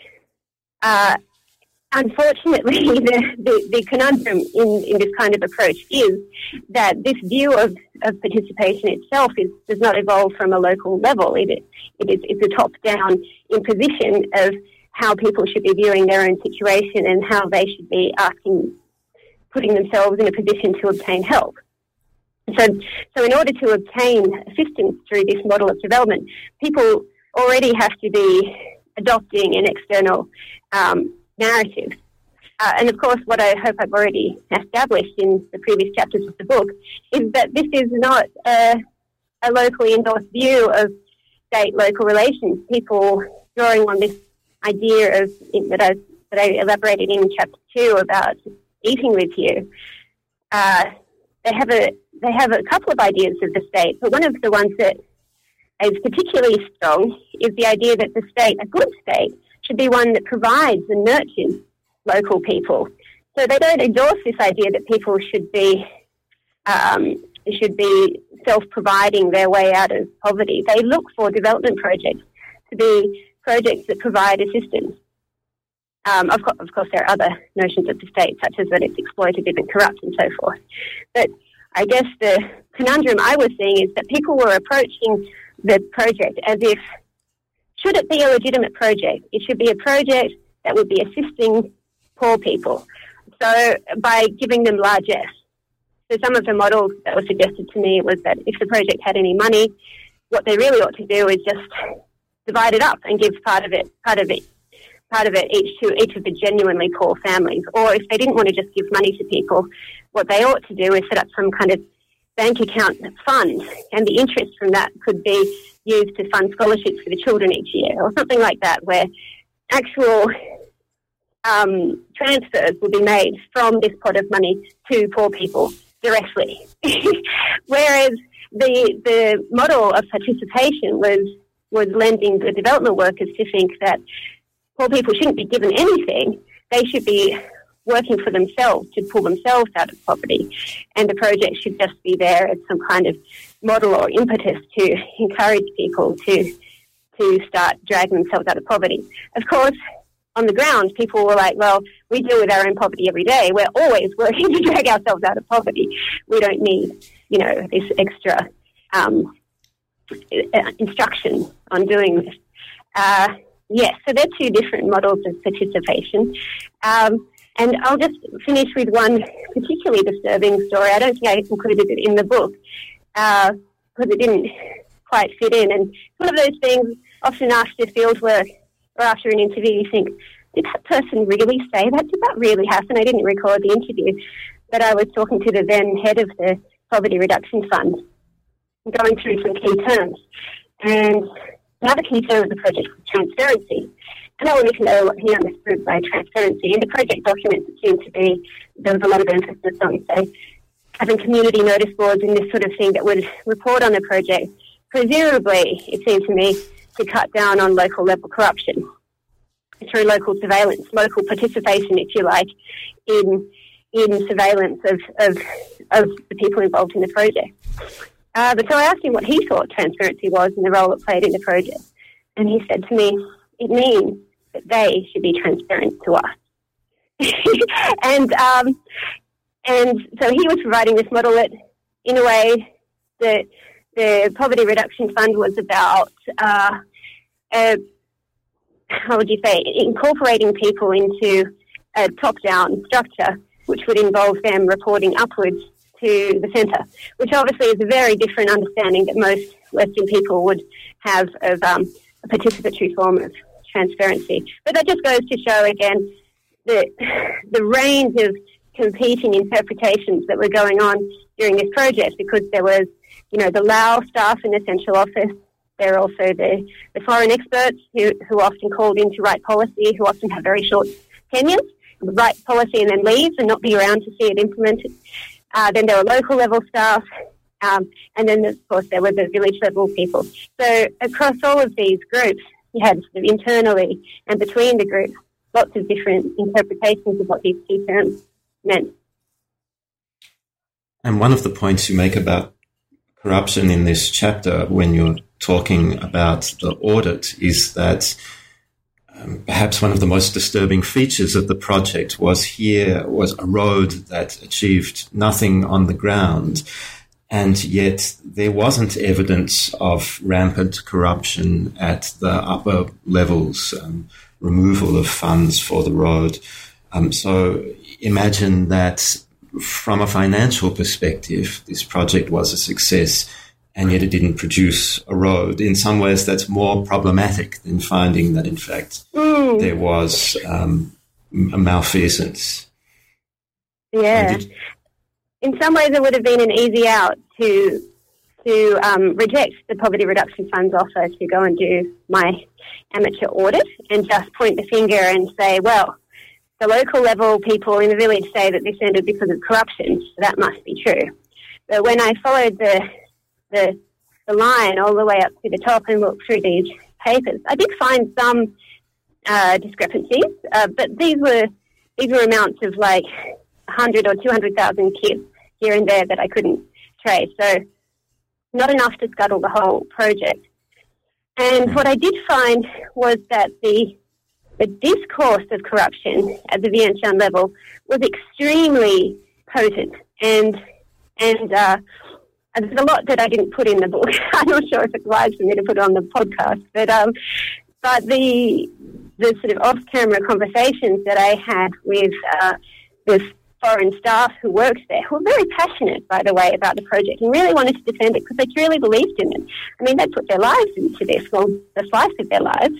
S3: Unfortunately, the conundrum in this kind of approach is that this view of participation itself does not evolve from a local level. It's a top-down imposition of how people should be viewing their own situation and how they should be putting themselves in a position to obtain help. So in order to obtain assistance through this model of development, people already have to be adopting an external narrative. And of course, what I hope I've already established in the previous chapters of the book is that this is not a locally endorsed view of state-local relations. People drawing on this idea that I elaborated in chapter 2 about eating with you, they have a couple of ideas of the state, but one of the ones that is particularly strong is the idea that the state, a good state, should be one that provides and nurtures local people. So they don't endorse this idea that people should be self-providing their way out of poverty. They look for development projects to be projects that provide assistance. Of course, there are other notions of the state, such as that it's exploitative and corrupt and so forth. But I guess the conundrum I was seeing is that people were approaching the project as if should it be a legitimate project? It should be a project that would be assisting poor people. So by giving them largesse. So some of the models that were suggested to me was that if the project had any money, what they really ought to do is just divide it up and give part of it each of the genuinely poor families. Or if they didn't want to just give money to people, what they ought to do is set up some kind of bank account fund, and the interest from that could be used to fund scholarships for the children each year, or something like that, where actual transfers will be made from this pot of money to poor people directly. Whereas the model of participation was lending the development workers to think that poor people shouldn't be given anything. They should be working for themselves to pull themselves out of poverty, and the project should just be there as some kind of model or impetus to encourage people to start dragging themselves out of poverty. Of course, on the ground, people were like, well, we deal with our own poverty every day. We're always working to drag ourselves out of poverty. We don't need, this extra instruction on doing this. Yes, so they're two different models of participation. And I'll just finish with one particularly disturbing story. I don't think I included it in the book because it didn't quite fit in. And it's one of those things, often after field work or after an interview, you think, did that person really say that? Did that really happen? I didn't record the interview, but I was talking to the then head of the Poverty Reduction Fund, going through some key terms. And another key term of the project was transparency. And I wanted to know what he understood by transparency. In the project documents, it seemed to be, there was a lot of emphasis on, say, having community notice boards and this sort of thing that would report on the project. Presumably, it seemed to me, to cut down on local level corruption through local surveillance, local participation, if you like, in surveillance of the people involved in the project. But so I asked him what he thought transparency was and the role it played in the project. And he said to me, it means that they should be transparent to us. and so he was providing this model that, in a way, the Poverty Reduction Fund was about, how would you say, incorporating people into a top-down structure, which would involve them reporting upwards to the centre, which obviously is a very different understanding that most Western people would have of a participatory form of transparency. But that just goes to show, again, the range of competing interpretations that were going on during this project, because there was, the Lao staff in the central office. There are also the foreign experts who often called in to write policy, who often have very short tenures, write policy and then leave and not be around to see it implemented. Then there were local level staff, and then, of course, there were the village level people. So across all of these groups, you had sort of internally and between the groups, lots of different interpretations of what these key terms meant.
S2: And one of the points you make about corruption in this chapter, when you're talking about the audit, is that perhaps one of the most disturbing features of the project was a road that achieved nothing on the ground, and yet there wasn't evidence of rampant corruption at the upper levels, removal of funds for the road. So imagine that from a financial perspective, this project was a success, and yet it didn't produce a road. In some ways, that's more problematic than finding that, in fact, there was a malfeasance.
S3: Yeah. In some ways, it would have been an easy out to reject the Poverty Reduction Fund's offer to go and do my amateur audit and just point the finger and say, well, the local level people in the village say that this ended because of corruption, so that must be true. But when I followed the line all the way up to the top and looked through these papers, I did find some discrepancies, but these were amounts of like 100 or 200,000 kids here and there that I couldn't trace. So not enough to scuttle the whole project. And what I did find was that the discourse of corruption at the Vientiane level was extremely potent, and there's a lot that I didn't put in the book. I'm not sure if it's wise for me to put on the podcast, but But the sort of off-camera conversations that I had with foreign staff who worked there, who were very passionate, by the way, about the project and really wanted to defend it because they truly believed in it. I mean, they put their lives into this, well, the slice of their lives.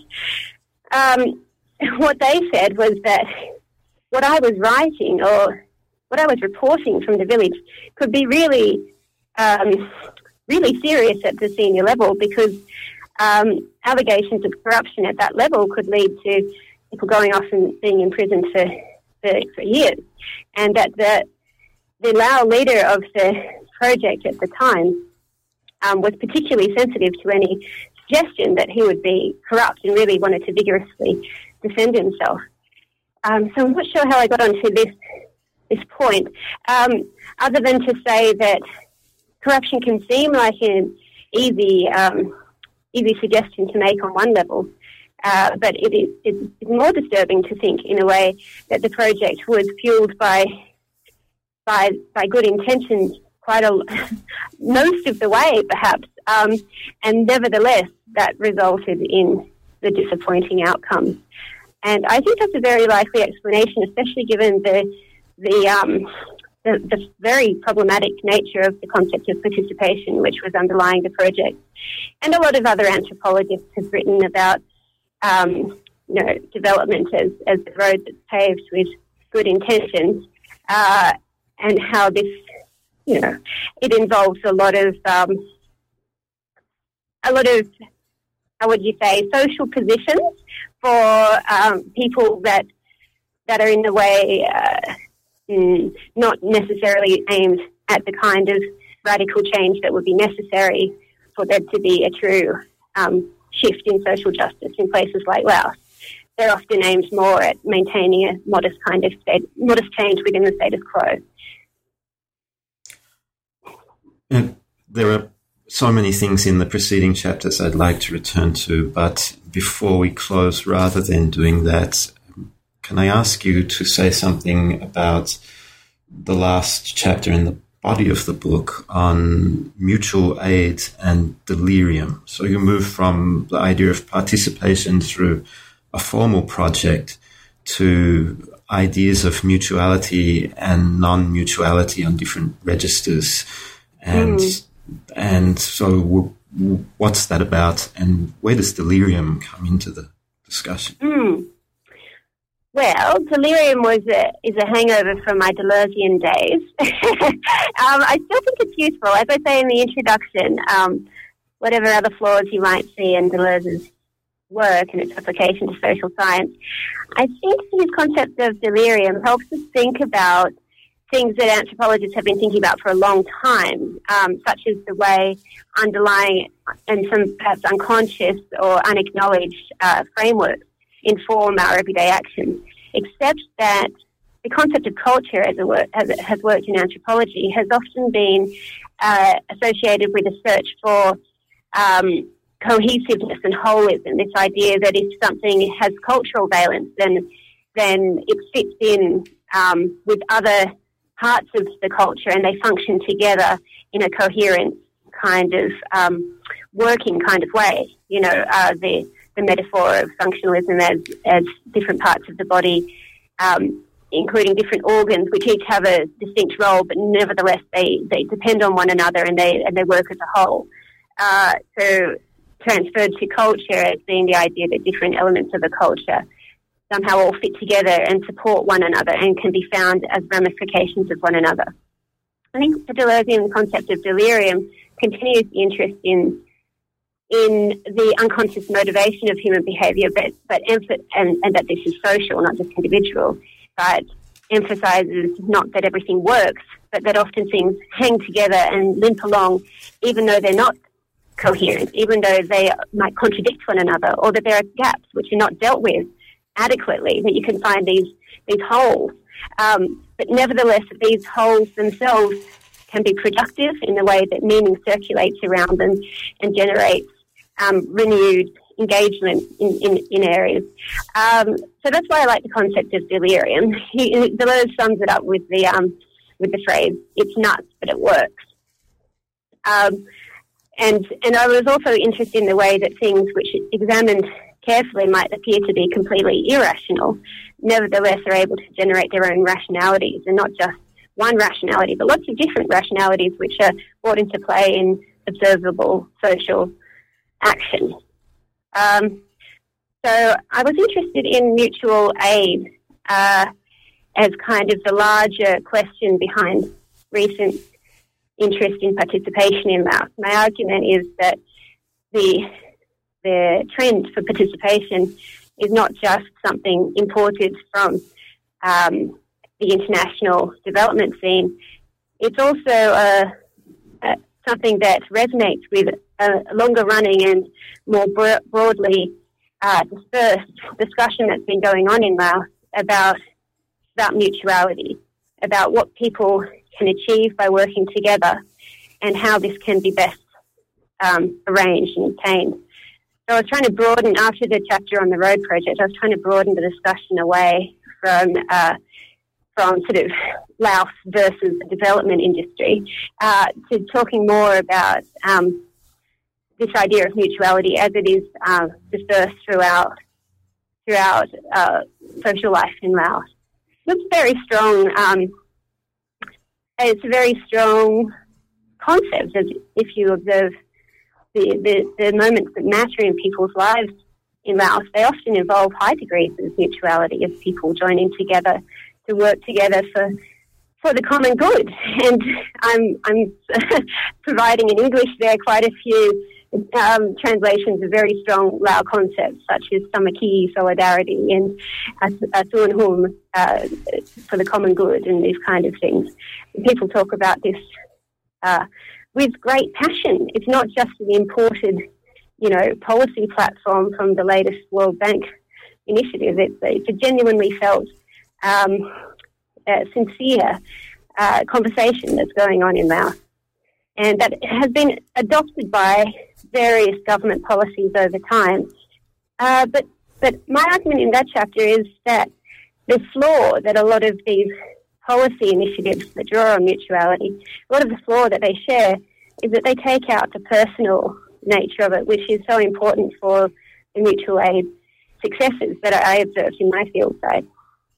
S3: What they said was that what I was writing or what I was reporting from the village could be really, really serious at the senior level, because allegations of corruption at that level could lead to people going off and being imprisoned for years. And that the Lao leader of the project at the time was particularly sensitive to any suggestion that he would be corrupt and really wanted to vigorously defend himself. So I'm not sure how I got onto this point, other than to say that corruption can seem like an easy suggestion to make on one level, but it's more disturbing to think in a way that the project was fueled by good intentions most of the way, perhaps, and nevertheless that resulted in the disappointing outcomes. And I think that's a very likely explanation, especially given the very problematic nature of the concept of participation, which was underlying the project. And a lot of other anthropologists have written about, development as the road that's paved with good intentions, and how this, it involves a lot of, how would you say, social positions for people that are in a way not necessarily aimed at the kind of radical change that would be necessary for there to be a true shift in social justice in places like Laos. They're often aimed more at maintaining a modest change within the status quo.
S2: And there are so many things in the preceding chapters I'd like to return to, but before we close, rather than doing that, can I ask you to say something about the last chapter in the body of the book on mutual aid and delirium? So you move from the idea of participation through a formal project to ideas of mutuality and non-mutuality on different registers. And so what's that about, and where does delirium come into the discussion?
S3: Well, delirium is a hangover from my Deleuzian days. I still think it's useful. As I say in the introduction, whatever other flaws you might see in Deleuze's work and its application to social science, I think his concept of delirium helps us think about things that anthropologists have been thinking about for a long time, such as the way underlying and some perhaps unconscious or unacknowledged frameworks inform our everyday actions, except that the concept of culture as it has worked in anthropology has often been associated with a search for cohesiveness and holism, this idea that if something has cultural valence, then it fits in with other parts of the culture and they function together in a coherent kind of working kind of way. The metaphor of functionalism as different parts of the body, including different organs, which each have a distinct role, but nevertheless they depend on one another and they work as a whole. So transferred to culture as being the idea that different elements of a culture somehow all fit together and support one another and can be found as ramifications of one another. I think the Deleuzian concept of delirium continues the interest in the unconscious motivation of human behaviour, but and that this is social, not just individual, but emphasises not that everything works, but that often things hang together and limp along, even though they're not coherent, even though they might contradict one another, or that there are gaps which are not dealt with adequately, that you can find these holes. But nevertheless, these holes themselves can be productive in the way that meaning circulates around them and generates renewed engagement in areas. So that's why I like the concept of delirium. Deleuze sums it up with the phrase, "It's nuts, but it works." And I was also interested in the way that things which examined carefully might appear to be completely irrational, nevertheless are able to generate their own rationalities, and not just one rationality, but lots of different rationalities which are brought into play in observable social action. So I was interested in mutual aid as kind of the larger question behind recent interest in participation in Laos. My argument is that the trend for participation is not just something imported from the international development scene. It's also something that resonates with a longer-running and more broadly dispersed discussion that's been going on in Laos about mutuality, about what people can achieve by working together and how this can be best arranged and attained. So I was trying to broaden, after the chapter on the road project, I was trying to broaden the discussion away from sort of Laos versus the development industry to talking more about this idea of mutuality as it is dispersed throughout social life in Laos. It's very strong. It's a very strong concept. If you observe the moments that matter in people's lives in Laos, they often involve high degrees of mutuality, of people joining together to work together for the common good. And I'm providing in English there quite a few translations of very strong Lao concepts, such as Samakhi, solidarity, and Athun for the common good, and these kind of things. People talk about this with great passion. It's not just an imported, policy platform from the latest World Bank initiative. It's a genuinely felt, sincere conversation that's going on in Laos, and that has been adopted by various government policies over time. But my argument in that chapter is that the flaw that a lot of these policy initiatives that draw on mutuality, a lot of the flaw that they share is that they take out the personal nature of it, which is so important for the mutual aid successes that I observed in my field side.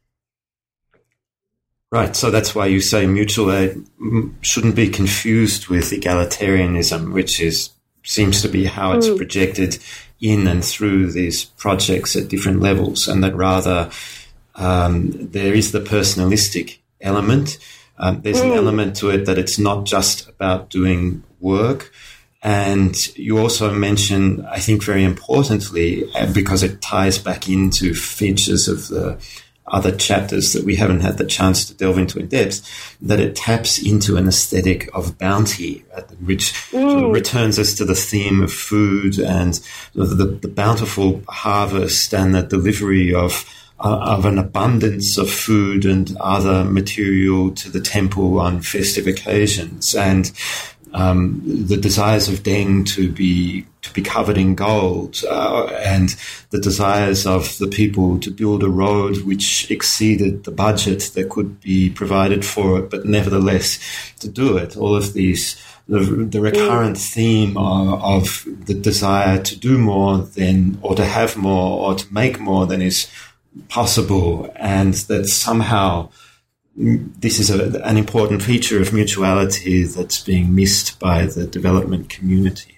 S2: Right, so that's why you say mutual aid shouldn't be confused with egalitarianism, which seems to be how it's projected in and through these projects at different levels, and that rather there is the personalistic element. There's an element to it that it's not just about doing work. And you also mention, I think very importantly, because it ties back into features of the other chapters that we haven't had the chance to delve into in depth, that it taps into an aesthetic of bounty, which sort of returns us to the theme of food and the bountiful harvest and the delivery of an abundance of food and other material to the temple on festive occasions, and the desires of Deng to be covered in gold, and the desires of the people to build a road which exceeded the budget that could be provided for it, but nevertheless to do it. All of these, the recurrent theme of the desire to do more than, or to have more, or to make more than is possible, and that somehow this is an important feature of mutuality that's being missed by the development community.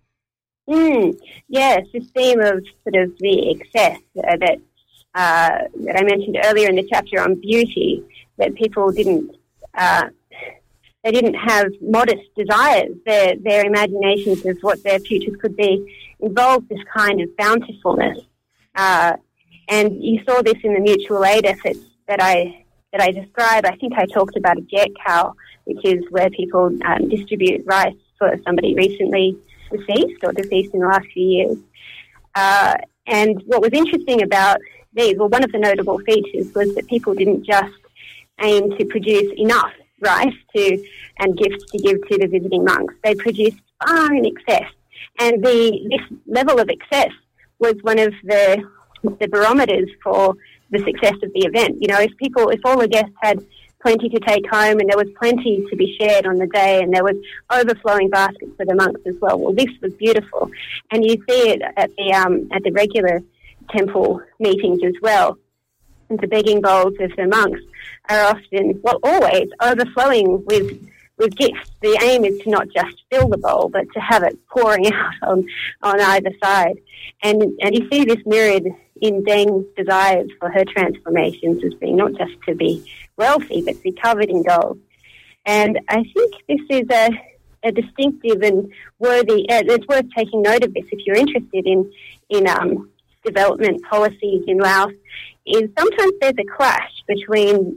S3: Yes, this theme of sort of the excess that I mentioned earlier in the chapter on beauty, that people didn't have modest desires. Their imaginations of what their futures could be involved this kind of bountifulness. And you saw this in the mutual aid efforts that I describe. I think I talked about a jet cow, which is where people distribute rice for somebody recently deceased in the last few years. And what was interesting about these, well, one of the notable features was that people didn't just aim to produce enough rice and gifts to give to the visiting monks. They produced far in excess. And this level of excess was one of the barometers for the success of the event. If all the guests had plenty to take home and there was plenty to be shared on the day and there was overflowing baskets for the monks as well, this was beautiful. And you see it at the regular temple meetings as well. And the begging bowls of the monks are often, well, always overflowing with gifts. The aim is to not just fill the bowl, but to have it pouring out on either side. And you see this mirrored in Deng's desires for her transformations as being not just to be wealthy, but to be covered in gold. And I think this is a distinctive and worthy, it's worth taking note of this if you're interested in development policies in Laos, is sometimes there's a clash between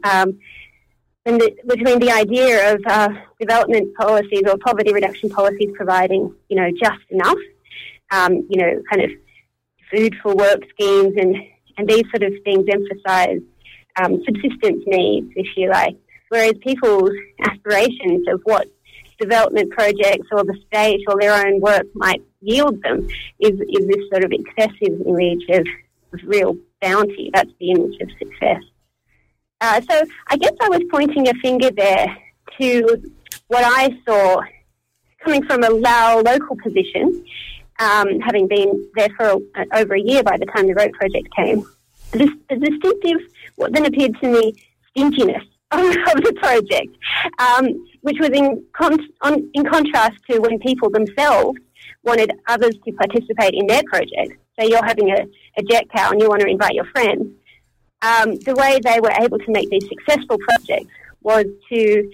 S3: the idea of development policies or poverty reduction policies providing, just enough, kind of food for work schemes and these sort of things emphasise subsistence needs, if you like, whereas people's aspirations of what development projects or the state or their own work might yield them is this sort of excessive image of real bounty. That's the image of success. So I guess I was pointing a finger there to what I saw coming from a Lao local position, having been there for over a year by the time the road project came. The distinctive, what then appeared to me, stinginess of the project, which was in contrast to when people themselves wanted others to participate in their project. So you're having a jet cow and you want to invite your friends. The way they were able to make these successful projects was to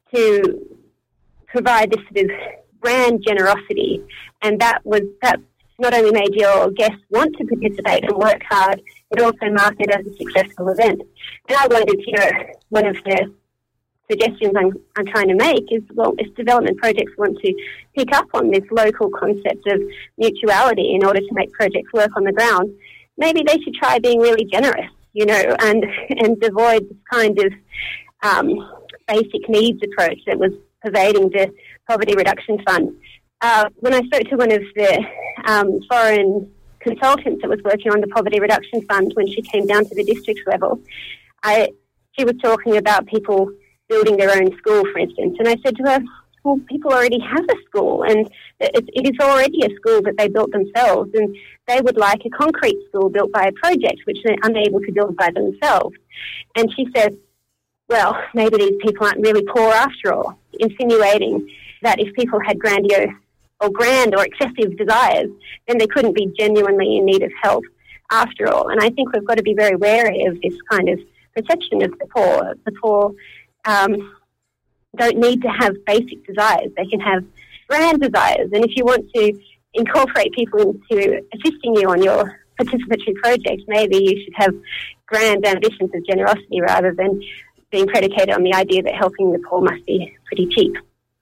S3: provide this sort of grand generosity, and that not only made your guests want to participate and work hard, but also marked it as a successful event. And I wondered, one of the suggestions I'm trying to make is, well, if development projects want to pick up on this local concept of mutuality in order to make projects work on the ground, maybe they should try being really generous, and avoid this kind of basic needs approach that was pervading the Poverty Reduction Fund. When I spoke to one of the foreign consultants that was working on the Poverty Reduction Fund when she came down to the district level, she was talking about people building their own school, for instance, and I said to her, well, people already have a school, and it is already a school that they built themselves, and they would like a concrete school built by a project which they're unable to build by themselves. And she said, well, maybe these people aren't really poor after all, insinuating that if people had grand or excessive desires, then they couldn't be genuinely in need of help after all. And I think we've got to be very wary of this kind of perception of the poor. The poor don't need to have basic desires. They can have grand desires. And if you want to incorporate people into assisting you on your participatory project, maybe you should have grand ambitions of generosity rather than being predicated on the idea that helping the poor must be pretty cheap.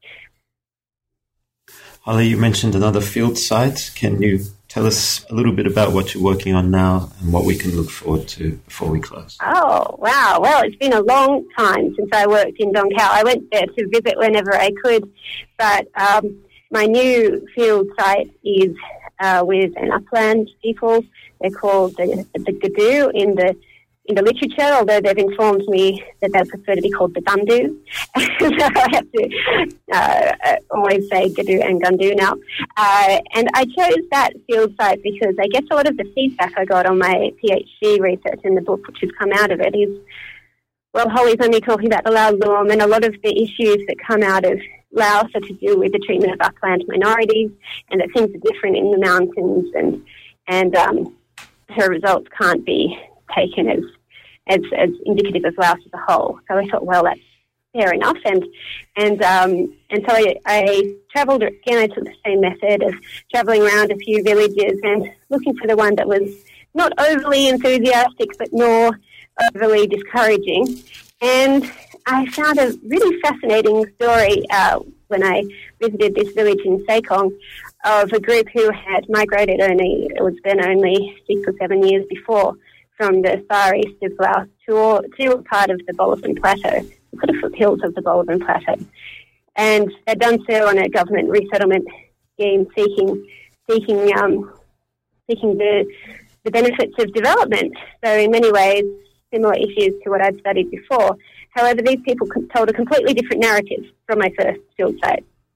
S2: Holly, you mentioned another field site. Can you tell us a little bit about what you're working on now and what we can look forward to before we close?
S3: Oh, wow. Well, it's been a long time since I worked in Dong Khao. I went there to visit whenever I could, but my new field site is with an upland people. They're called the Gadu in the literature, although they've informed me that they prefer to be called the Gundu. So I have to always say Gadu and Gundu now. And I chose that field site because I guess a lot of the feedback I got on my PhD research in the book, which has come out of it, is, well, Holly's only talking about the Lao Luam, and a lot of the issues that come out of Laos are to do with the treatment of upland minorities, and that things are different in the mountains, and her results can't be taken as indicative of Laos as a whole. So I thought, well, that's fair enough. And so I travelled again. I took the same method of travelling around a few villages and looking for the one that was not overly enthusiastic, but nor overly discouraging. And I found a really fascinating story when I visited this village in Sekong of a group who had migrated only 6 or 7 years before from the far east of Laos to a part of the Bolaven Plateau, the foothills of the Bolaven Plateau. And they'd done so on a government resettlement scheme seeking the benefits of development. So in many ways, similar issues to what I'd studied before. However, these people told a completely different narrative from my first field site.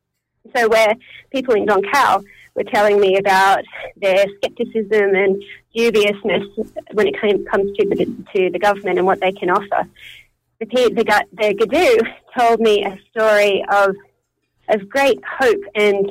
S3: So where people in Dong Khao were telling me about their scepticism and dubiousness when it comes to the government and what they can offer, the Gadoo told me a story of great hope and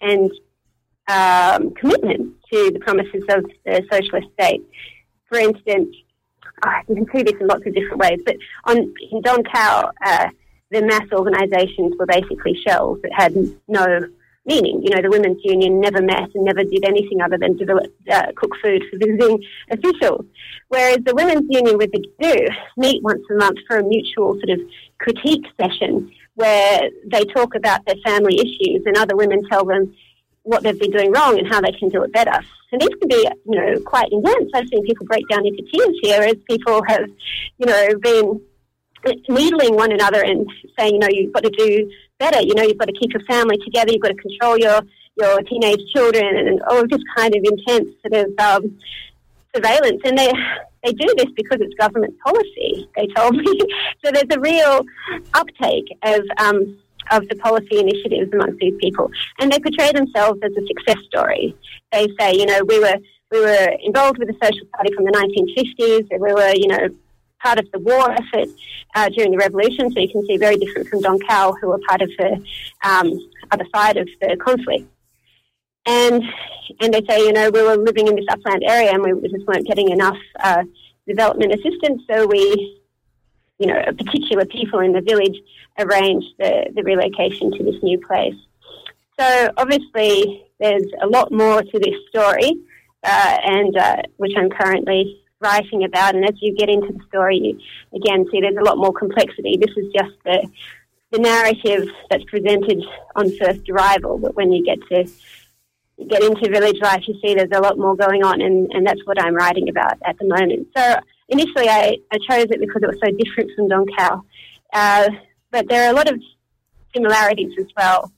S3: commitment to the promises of the socialist state. For instance, you can see this in lots of different ways, but in Dong Khao, the mass organisations were basically shells that had no meaning. You know, the Women's Union never met and never did anything other than cook food for visiting officials. Whereas the Women's Union with the Gadoo meet once a month for a mutual sort of critique session where they talk about their family issues and other women tell them what they've been doing wrong and how they can do it better. And these can be, you know, quite intense. I've seen people break down into tears here as people have, you know, been needling one another and saying, you know, you've got to do better, you know, you've got to keep your family together, you've got to control your teenage children and all of this kind of intense sort of surveillance. And they do this because it's government policy, they told me. So there's a real uptake of the policy initiatives amongst these people. And they portray themselves as a success story. They say, you know, we were involved with the Social Party from the 1950s, and we were, you know, part of the war effort during the revolution. So you can see very different from Dong Khao, who were part of the other side of the conflict. And they say, you know, we were living in this upland area and we just weren't getting enough development assistance, so we, you know, particular people in the village arranged the relocation to this new place. So obviously there's a lot more to this story, which I'm currently writing about. And as you get into the story, you again see there's a lot more complexity. This is just the narrative that's presented on first arrival, but when you get into village life, you see there's a lot more going on, and that's what I'm writing about at the moment. So initially I chose it because it was so different from Dong Khao, but there are a lot of similarities as well.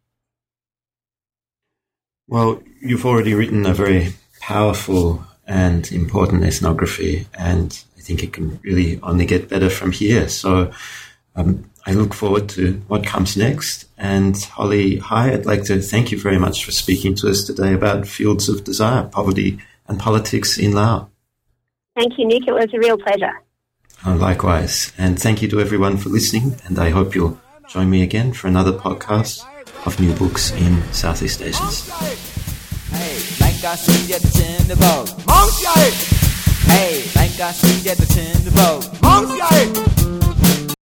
S2: Well, you've already written a very powerful and important ethnography, and I think it can really only get better from here. So I look forward to what comes next. And Holly Hai, I'd like to thank you very much for speaking to us today about Fields of Desire, Poverty and Politics in Laos.
S3: Thank you, Nick. It was a real pleasure.
S2: Likewise. And thank you to everyone for listening. And I hope you'll join me again for another podcast of New Books in Southeast Asians.
S4: Hey, like I see at the chin the boat. Hey, like I see at the chin the boat.